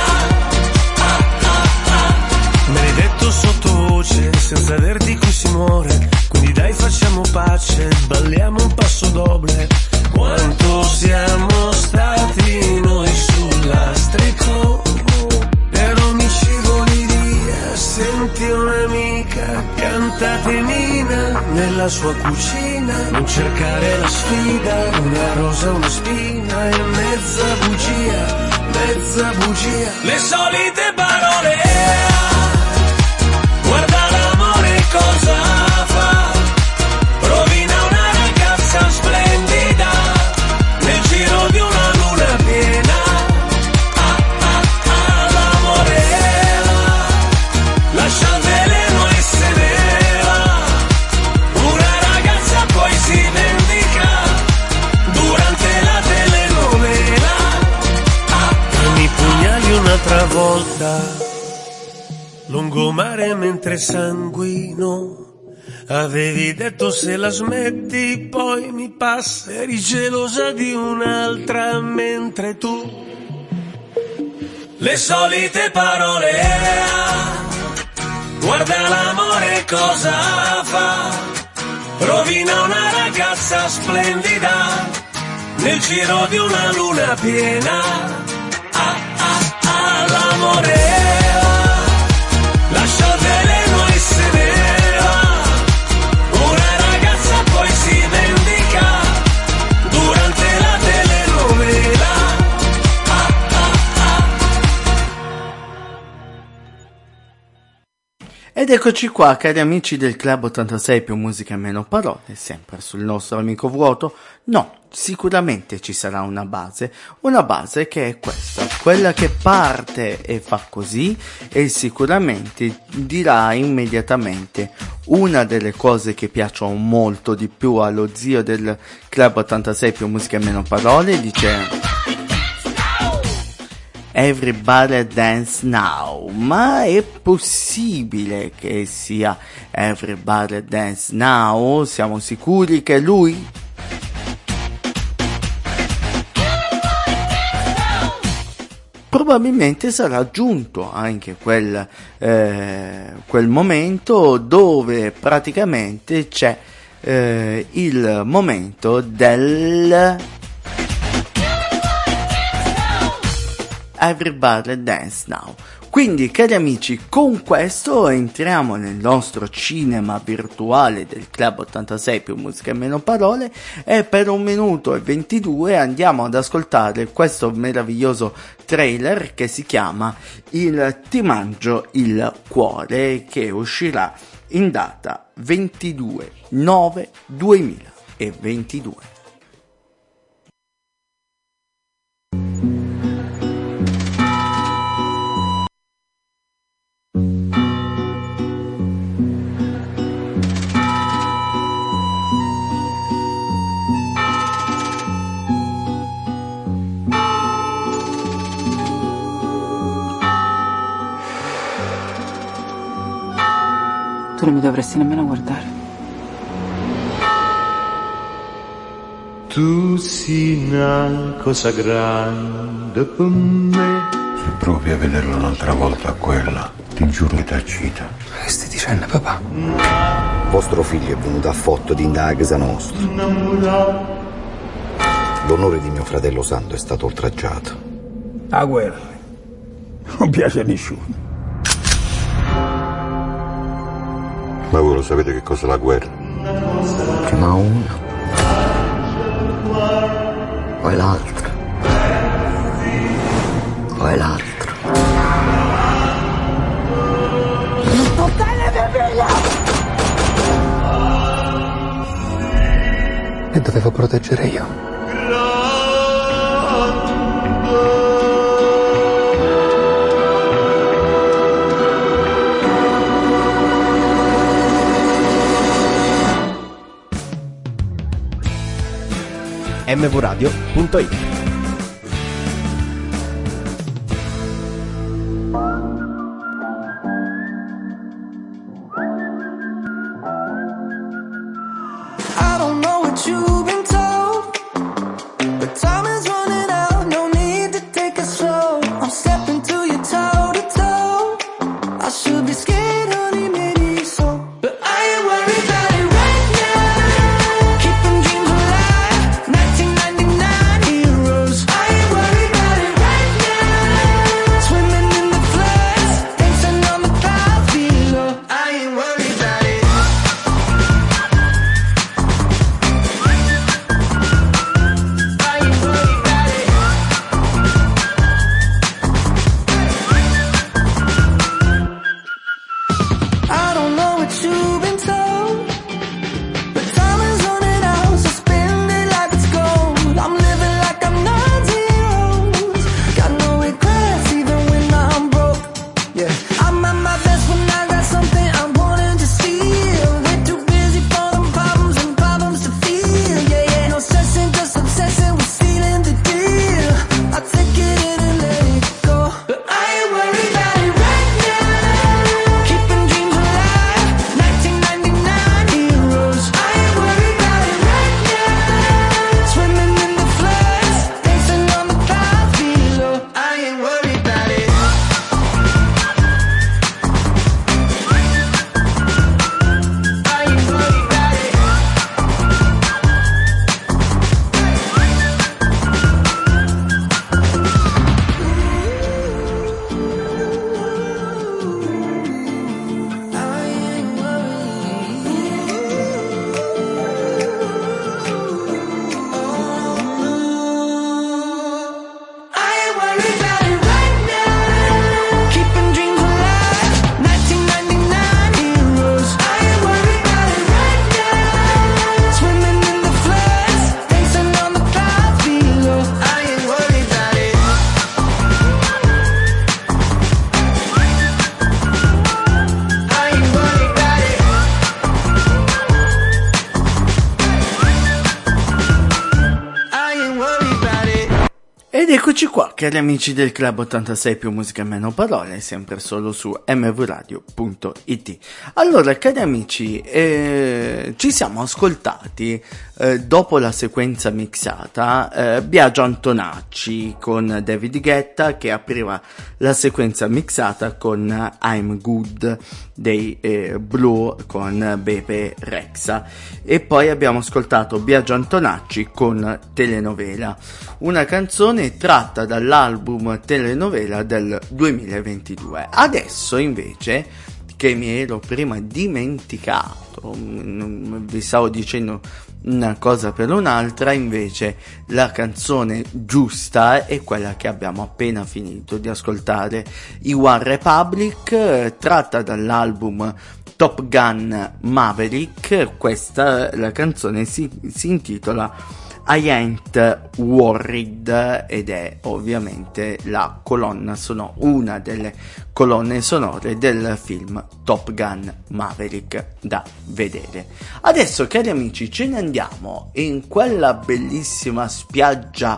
B: Me l'hai detto sottovoce senza aver di cui si muore, quindi dai facciamo pace, balliamo un passo doble. Quanto siamo stati noi sul lastrico, però mi scivoli via, senti un'amica, cantatenina nella sua cucina. Non cercare la sfida, una rosa, una spina e mezza bugia, le solite parole. Guarda l'amore cosa fa, rovina una ragazza splendida nel giro di una luna piena. L'amore va, lascia il veleno e se ne va. Una ragazza poi si vendica durante la telenovela. E mi pugnali un'altra volta. Lungomare mentre sanguino, avevi detto se la smetti poi mi passa. Eri gelosa di un'altra mentre tu le solite parole. Guarda l'amore cosa fa, rovina una ragazza splendida nel giro di una luna piena. L'amore va, lascia il veleno e se ne va. Una ragazza poi si vendica durante la telenovela.
C: Ed eccoci qua, cari amici del Club 86 più musica e meno parole, sempre sul nostro amico vuoto. No, sicuramente ci sarà una base che è questa, quella che parte e fa così e sicuramente dirà immediatamente una delle cose che piacciono molto di più allo zio del Club 86 più musica e meno parole. Dice Everybody Dance Now, ma è possibile che sia Everybody Dance Now? Siamo sicuri che è lui? Probabilmente sarà aggiunto anche quel momento dove praticamente c'è il momento del Everybody Dance Now. Quindi, cari amici, con questo entriamo nel nostro cinema virtuale del Club 86 più musica e meno parole e per 1 minuto e 22 andiamo ad ascoltare questo meraviglioso trailer che si chiama Il Ti mangio il cuore, che uscirà in data 22/9/2022.
H: Tu non mi dovresti nemmeno guardare. Tu sei una cosa grande per me.
I: Se provi a vederla un'altra volta quella, ti giuro che t'accita.
J: Che stai dicendo, papà?
K: Vostro figlio è venuto a fotto di da casa nostra. L'onore di mio fratello santo è stato oltraggiato.
L: La guerra non piace a nessuno.
I: Ma voi lo sapete che cos'è la guerra?
K: Ma una o è l'altra, o è l'altra.
D: Non toccare mia figlia!
J: E dovevo proteggere io.
F: mvradio.it.
D: I don't know what you've been told, but time is running out, no need to take it slow. I'm stepping to you toe to toe. I should be scared, honey, maybe so, but I ain't worried about it right now. Keeping dreams alive, 1999 heroes. I ain't worried about it right now. Swimming in the floods, dancing on the clouds below. I ain't worried about it. I don't know what you've been told, but time is running out, so spend it like it's gold. I'm living like I'm 90 got no regrets even when I'm broke. Yeah, I'm at my best when I got something I wanted to steal. Way too busy for them problems and problems to feel. Yeah, yeah, no stressing, just obsessing with sealing the deal. I take it in and let it go, but I ain't worried about it right now. Keeping dreams alive, 1999 heroes. I ain't worried about it right now. Swimming in the floods, dancing on the clouds below. I ain't worried about it. I ain't worried about it. I ain't worried about it right now. Keeping dreams alive, 1999 heroes. I ain't worried about it right now. Swimming in the floods, dancing on the clouds below. I ain't worried about it. I ain't worried about it. I ain't worried about it.
C: Ed eccoci qua, cari amici del Club 86 più musica e meno parole, sempre solo su mvradio.it. Allora, cari amici, ci siamo ascoltati dopo la sequenza mixata Biagio Antonacci con David Guetta, che apriva la sequenza mixata con I'm Good dei Blue con Bebe Rexha, e poi abbiamo ascoltato Biagio Antonacci con Telenovela, una canzone tratta dall'album Telenovela del 2022. Adesso invece, che mi ero prima dimenticato, vi stavo dicendo una cosa per un'altra, invece la canzone giusta è quella che abbiamo appena finito di ascoltare, i One Republic, tratta dall'album Top Gun Maverick. Questa, la canzone si intitola I Ain't Worried ed è ovviamente la colonna sonora, una delle colonne sonore del film Top Gun Maverick da vedere. Adesso, cari amici, ce ne andiamo in quella bellissima spiaggia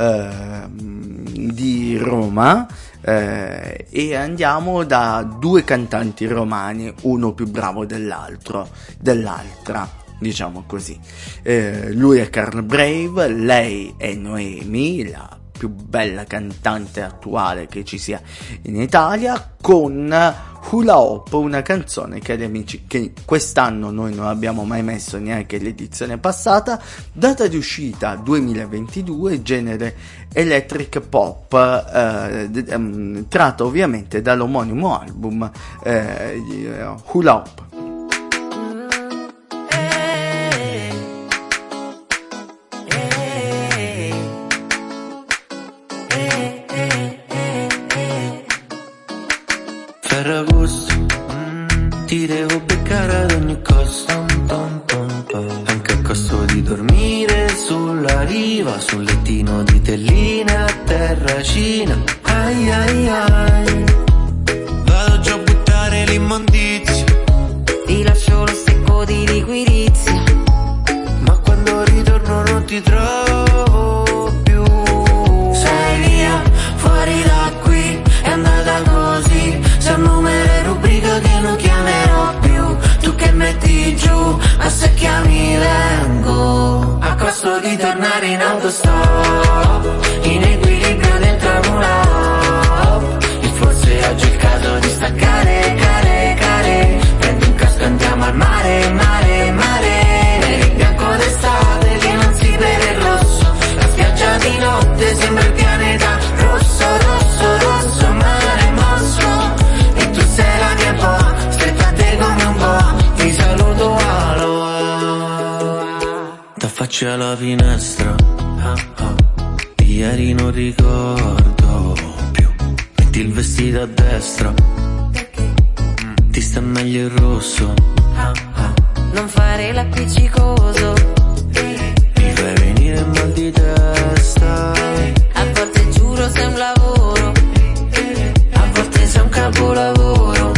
C: di Roma e andiamo da due cantanti romani, uno più bravo dell'altra. diciamo così. Lui è Carl Brave, lei è Noemi, la più bella cantante attuale che ci sia in Italia, con Hula Hoop, una canzone, cari amici, che quest'anno noi non abbiamo mai messo neanche l'edizione passata, data di uscita 2022, genere electric pop, tratta ovviamente dall'omonimo album Hula Hoop.
M: Ferragosto, ti devo beccare ad ogni costo, anche a costo di dormire sulla riva, sul lettino di telline a terracina. Ai ai ai, vado già a buttare l'immondizia,
A: ti lascio lo secco di liquirizia,
M: ma quando ritorno non ti trovo più.
A: Sei via, fuori da qui, è andata così. C'è un numero e rubrica che non chiamerò più. Tu che metti giù, ma se chiami vengo, a costo di tornare in autostop, in equilibrio dentro a una. E forse oggi è il caso di staccare, care. Prendi un casco e andiamo al mare, mare. Per il bianco d'estate che non si vede il rosso, la spiaggia di notte sembra il pianeta rosso, mare mosso. Sei la mia boa, stretta a te come un boa, ti saluto aloha.
M: T'affacci alla finestra, di ieri non ricordo più. Metti il vestito a destra, ti sta meglio il rosso.
A: Non fare l'appiccicoso,
M: mi fai venire mal di testa.
A: A volte giuro sei un lavoro, a volte sei un capolavoro.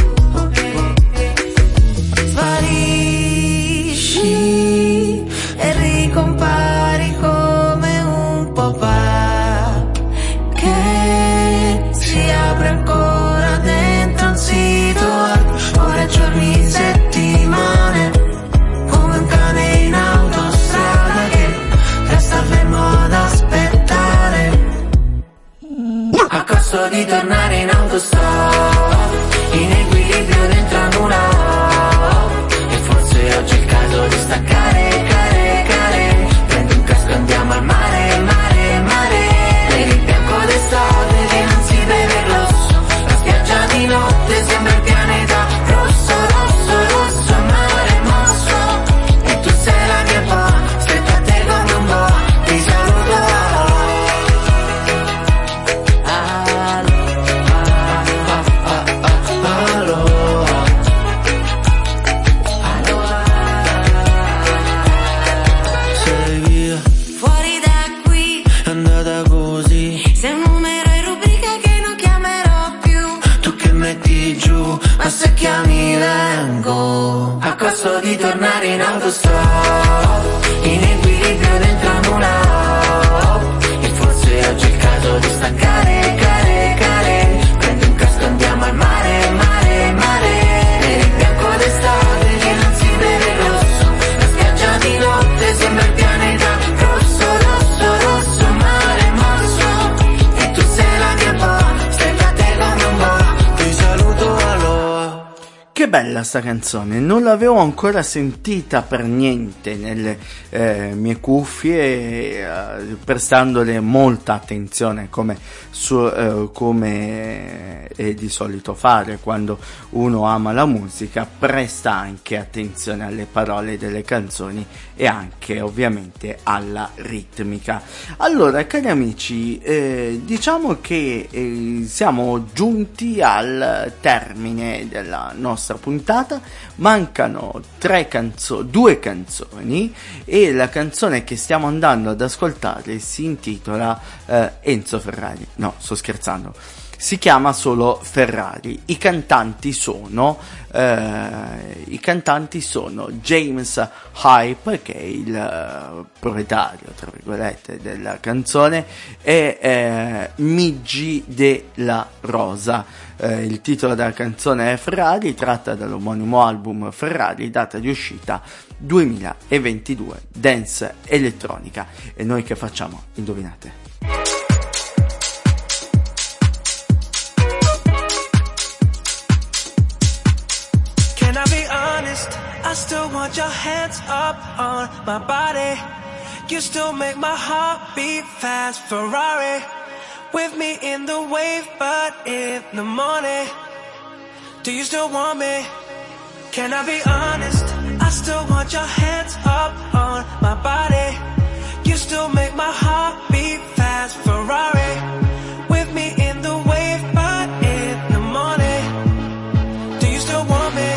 A: Sparisci e ricompari come un papà che si apre ancora dentro un sito, ore, giorni, settimane, come un cane in autostrada che resta fermo ad aspettare, a costo di tornare in autostop, in equilibrio dentro a nulla. E forse oggi è il caso di staccare, care. Prendi un casco e andiamo al mare, mare. Per il bianco d'estate che non si vede il rosso, la spiaggia di notte sembra il pianeta rosso, mare mosso. E tu sei la mia boa, stretta a te come un boa, ti saluto
M: Sei via,
A: fuori da qui,
M: è andata così.
A: sei un numero e rubrica che non chiamerò più.
M: Tu che metti giù,
A: Ma se chiami vengo, a costo di tornare in autostop, in equilibrio dentro a nulla. E forse oggi è il caso di staccare, care. Prendi un casco e andiamo al mare, mare. Per il bianco d'estate che non si vede il rosso, la spiaggia di notte sembra il pianeta rosso, mare mosso. E tu sei la mia boa, stretta a te come un boa,
M: ti saluto aloha.
C: Che bella sta canzone, non l'avevo ancora sentita per niente nelle mie cuffie, prestandole molta attenzione come è di solito fare quando uno ama la musica, presta anche attenzione alle parole delle canzoni e anche ovviamente alla ritmica. Allora, cari amici, diciamo che siamo giunti al termine della nostra puntata, mancano due canzoni e la canzone che stiamo andando ad ascoltare si intitola Enzo Ferrari. No, sto scherzando. si chiama solo Ferrari. I cantanti sono James Hype, che è il proprietario, tra virgolette, della canzone, e Midgi della Rosa. Il titolo della canzone è Ferrari, tratta dall'omonimo album Ferrari, data di uscita 2022, dance elettronica. E noi che facciamo? Indovinate.
N: I still want your hands up on my body. You still make my heart beat fast. Ferrari with me in the wave, but in the morning. Do you still want me? Can I be honest? I still want your hands up on my body. You still make my heart beat fast. Ferrari with me in the wave, but in the morning. Do you still want me?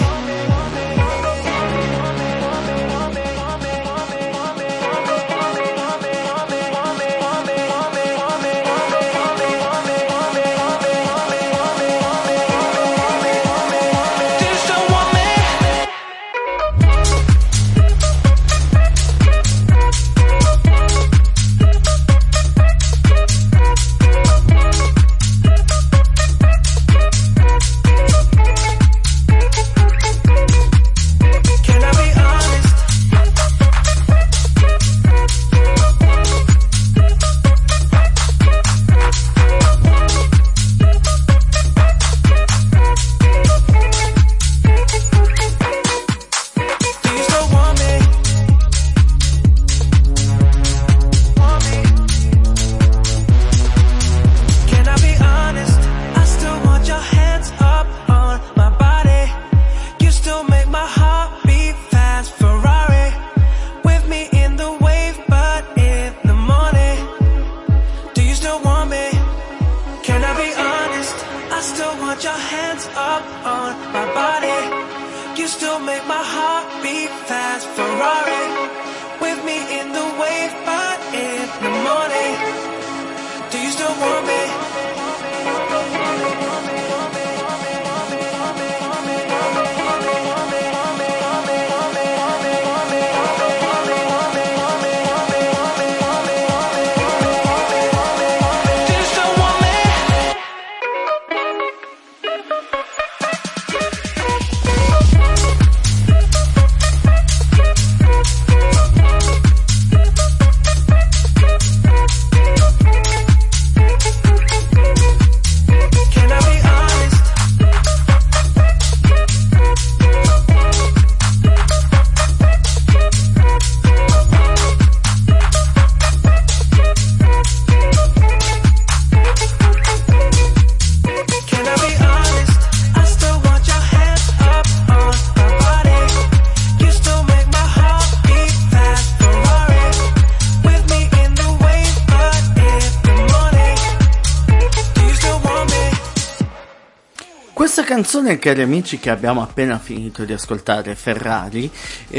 C: Canzone, cari amici, che abbiamo appena finito di ascoltare, Ferrari,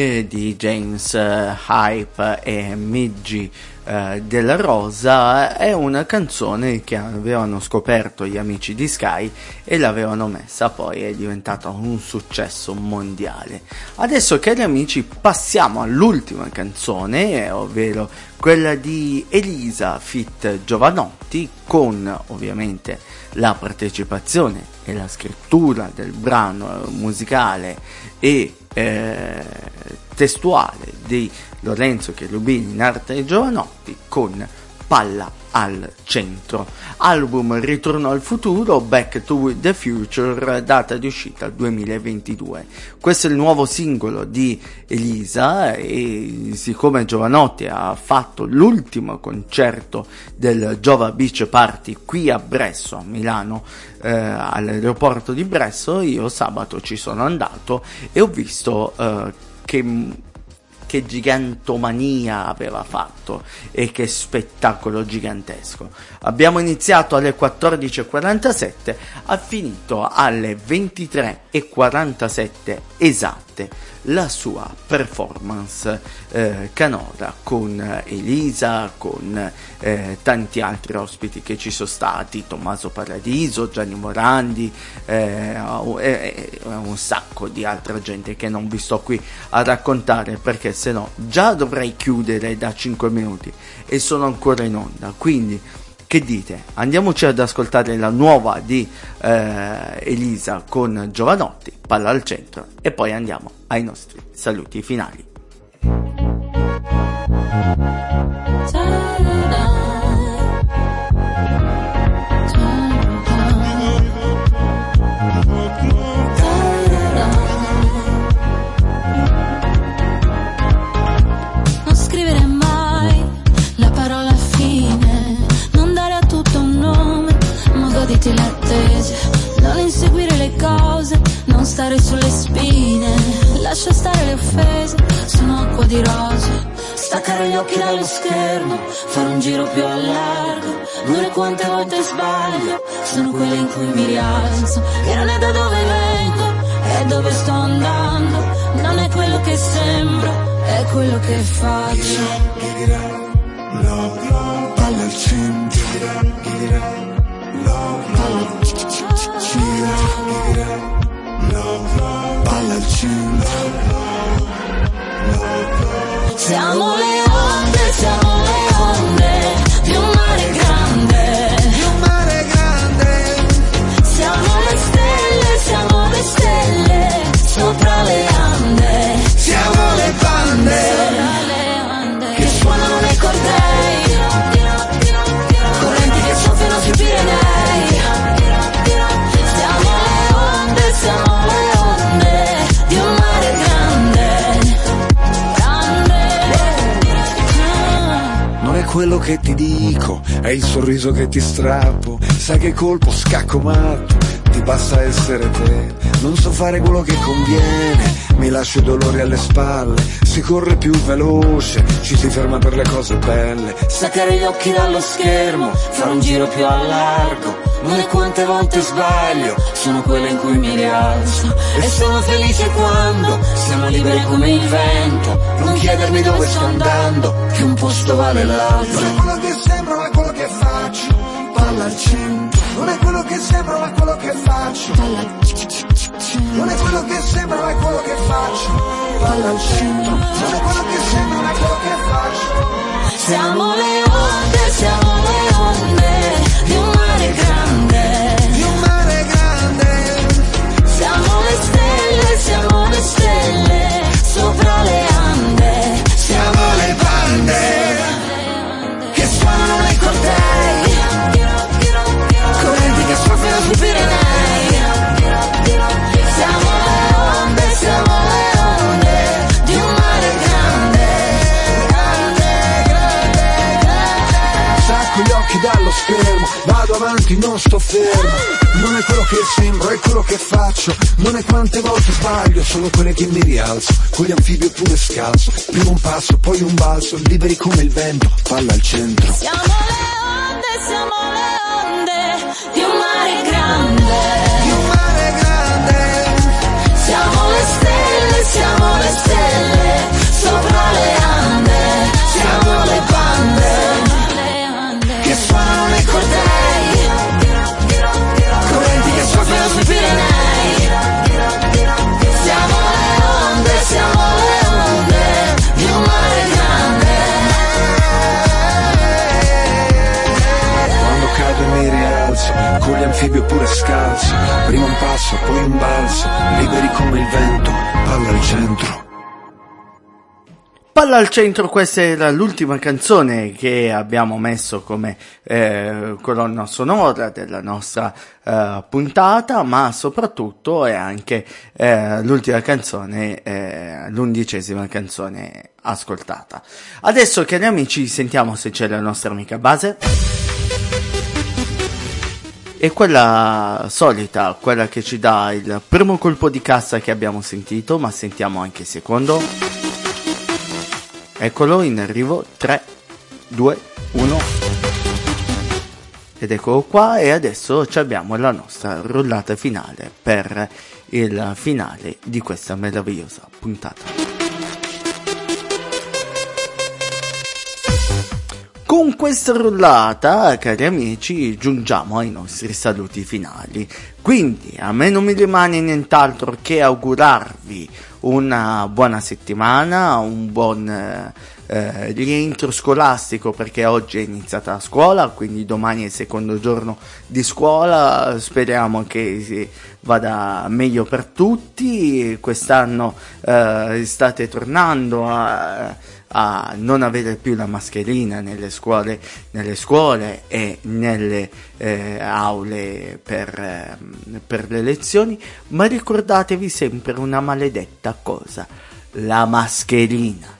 C: di James Hype e Midgi della Rosa, è una canzone che avevano scoperto gli amici di Sky e l'avevano messa, poi è diventata un successo mondiale. Adesso, cari amici, passiamo all'ultima canzone, ovvero quella di Elisa feat. Jovanotti, con ovviamente la partecipazione e la scrittura del brano musicale e testuale di Lorenzo Cherubini in arte di Jovanotti, con Palla al centro. Album Ritorno al futuro, Back to the Future, data di uscita 2022. Questo è il nuovo singolo di Elisa, e siccome Jovanotti ha fatto l'ultimo concerto del Jova Beach Party qui a Bresso, a Milano, all'aeroporto di Bresso, io sabato ci sono andato e ho visto che gigantomania aveva fatto e che spettacolo gigantesco. Abbiamo iniziato alle 14:47, ha finito alle 23:47 esatte. parte la sua performance canora con Elisa, con tanti altri ospiti che ci sono stati, Tommaso Paradiso, Gianni Morandi, un sacco di altra gente che non vi sto qui a raccontare, perché sennò già dovrei chiudere da 5 minuti e sono ancora in onda. Quindi che dite? Andiamoci ad ascoltare la nuova di Elisa con Giovanotti, Palla al centro, e poi andiamo ai nostri saluti finali.
A: Non scrivere mai la parola fine, non dare a tutto un nome, ma goditi l'attesa, non inseguire le cose, non stare sulle spine, lascia stare le offese, sono acqua di rose, staccare gli occhi dallo schermo, fare un giro più a largo, dire quante volte sbaglio, sono quelle in cui mi rialzo, che non è da dove vengo, è dove sto andando, non è quello che sembro, è quello che faccio.
B: Palla al centro, palla al centro.
A: Siamo le onde di un mare grande, siamo le stelle sopra le ande,
B: Siamo le bande
A: che suonano nei cortei, correnti che soffiano sui Pirenei. Siamo le onde di un mare grande.
L: Non è quello che ti dico, è il sorriso che ti strappo. Sai che colpo, scacco matto, ti basta essere te. Non so fare quello che conviene, mi lascio i dolori alle spalle. Si corre più veloce, ci si ferma per le cose belle.
A: Staccare gli occhi dallo schermo, fare un giro più a largo, non è quante volte sbaglio, sono quelle in cui mi rialzo. E sono felice quando siamo liberi come il vento, non chiedermi dove sto andando, che un posto vale l'altro.
B: Non è quello che sembra ma è quello che faccio. Palla al centro. Non è quello che sembra ma è quello che faccio. Non è quello che sembra ma è quello che faccio. Palla al centro. Non è quello che sembra ma è quello che faccio.
A: Siamo le onde di un mare grande, siamo le stelle sopra le ande,
B: Siamo le bande
A: che suonano nei cortei, correnti che soffiano sui Pirenei. Siamo le onde di un mare grande.
L: Stacco gli occhi dallo schermo, vado avanti, non sto fermo. Non è quello che sembro, è quello che faccio. Non è quante volte sbaglio, sono quelle che mi rialzo. Con gli anfibi oppure scalzo, prima un passo, poi un balzo, liberi come il vento, palla al centro.
A: Siamo le onde di un mare grande, siamo le stelle sopra le ande, siamo le bande che suonano nei cortei, correnti che soffiano sui Pirenei. Siamo le onde di un mare grande.
L: Quando cado mi rialzo, con gli anfibi oppure scalzo. Prima un passo, poi un balzo, liberi come il vento, palla al centro.
C: Palla al centro, questa era l'ultima canzone che abbiamo messo come colonna sonora della nostra puntata, ma soprattutto è anche l'ultima canzone, l'11ª canzone ascoltata. Adesso, cari amici, sentiamo se c'è la nostra amica base. E quella solita, quella che ci dà il primo colpo di cassa che abbiamo sentito, ma sentiamo anche il secondo. Eccolo in arrivo, 3, 2, 1. Ed eccolo qua, e adesso abbiamo la nostra rullata finale per il finale di questa meravigliosa puntata. Con questa rullata, cari amici, giungiamo ai nostri saluti finali. Quindi a me non mi rimane nient'altro che augurarvi una buona settimana, un buon rientro scolastico, perché oggi è iniziata la scuola, quindi domani è il secondo giorno di scuola. Speriamo che si vada meglio per tutti. Quest'anno state tornando a non avere più la mascherina nelle scuole e nelle aule per le lezioni, ma ricordatevi sempre una maledetta cosa: la mascherina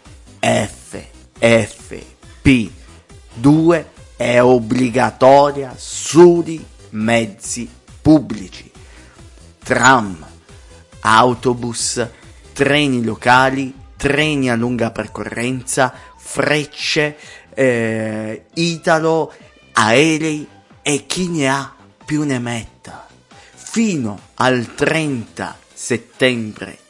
C: FFP2 è obbligatoria sui mezzi pubblici, tram, autobus, treni locali, treni a lunga percorrenza, frecce, Italo, aerei e chi ne ha più ne metta. Fino al 30 settembre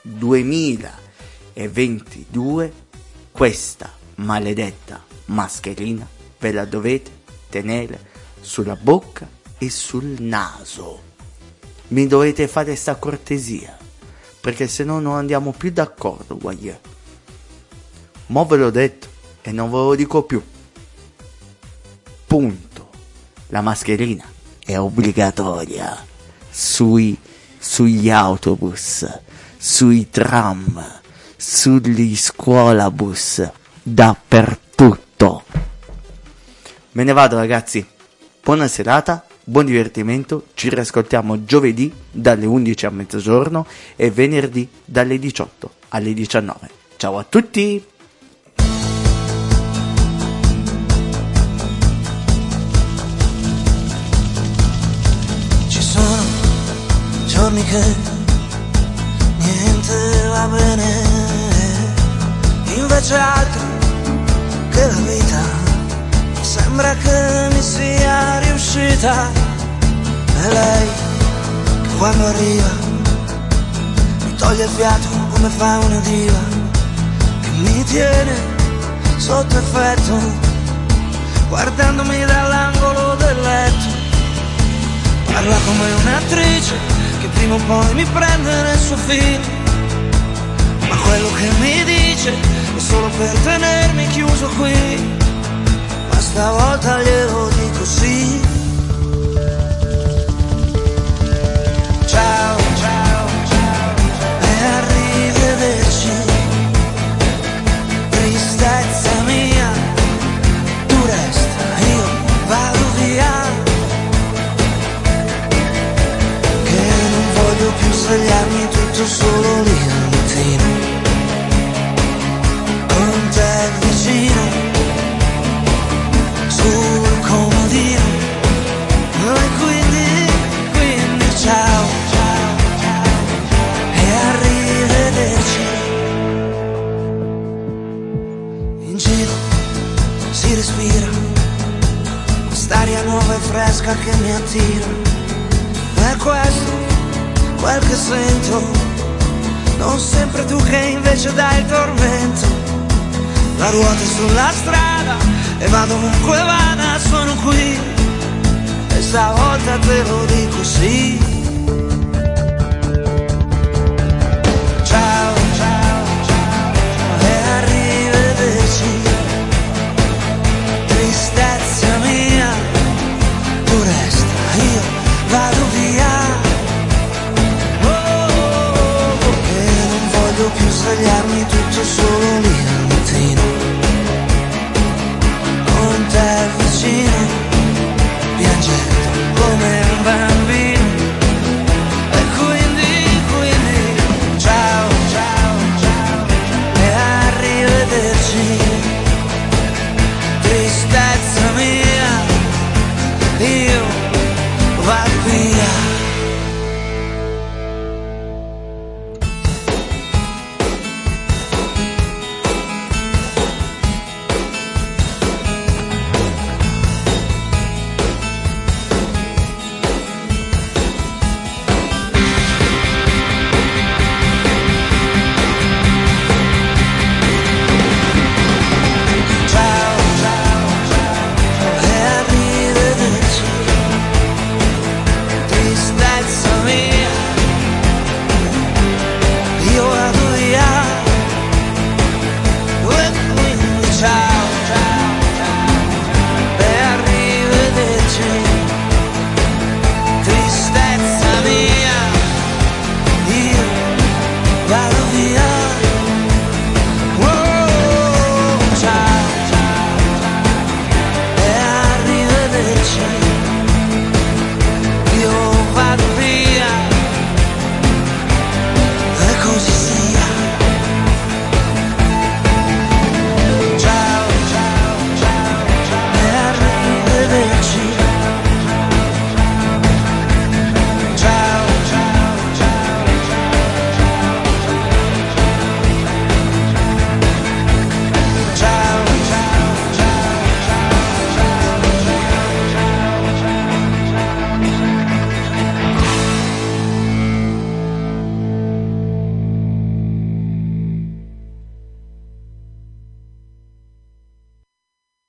C: 2022 questa maledetta mascherina ve la dovete tenere sulla bocca e sul naso. Mi dovete fare sta cortesia, perché se no non andiamo più d'accordo, guagliè. Mo ve l'ho detto e non ve lo dico più. Punto. La mascherina è obbligatoria sugli autobus, sui tram, sugli scuolabus, dappertutto. Me ne vado, ragazzi. Buona serata, buon divertimento. Ci riascoltiamo giovedì dalle 11 a mezzogiorno e venerdì dalle 18 alle 19. Ciao a tutti!
O: Giorni che niente va bene, invece altro che la vita sembra che mi sia riuscita. E lei che quando arriva mi toglie il fiato come fa una diva, che mi tiene sotto effetto guardandomi dall'angolo del letto. Parla come un'attrice che prima o poi mi prende nel suo film, ma quello che mi dice è solo per tenermi chiuso qui. Ma stavolta glielo dico sì. Ciao, ciao, ciao, e arrivederci. Tristezza mia, tu resta, io vado via. Voglio più svegliarmi tutto solo lì al mattino, con te vicino, sul comodino. E quindi ciao, ciao, ciao, e arrivederci. In giro si respira quest'aria nuova e fresca che mi attira. E questo quel che sento, non sempre tu che invece dai il tormento. La ruota è sulla strada e vado ovunque vada, sono qui, e stavolta te lo dico sì.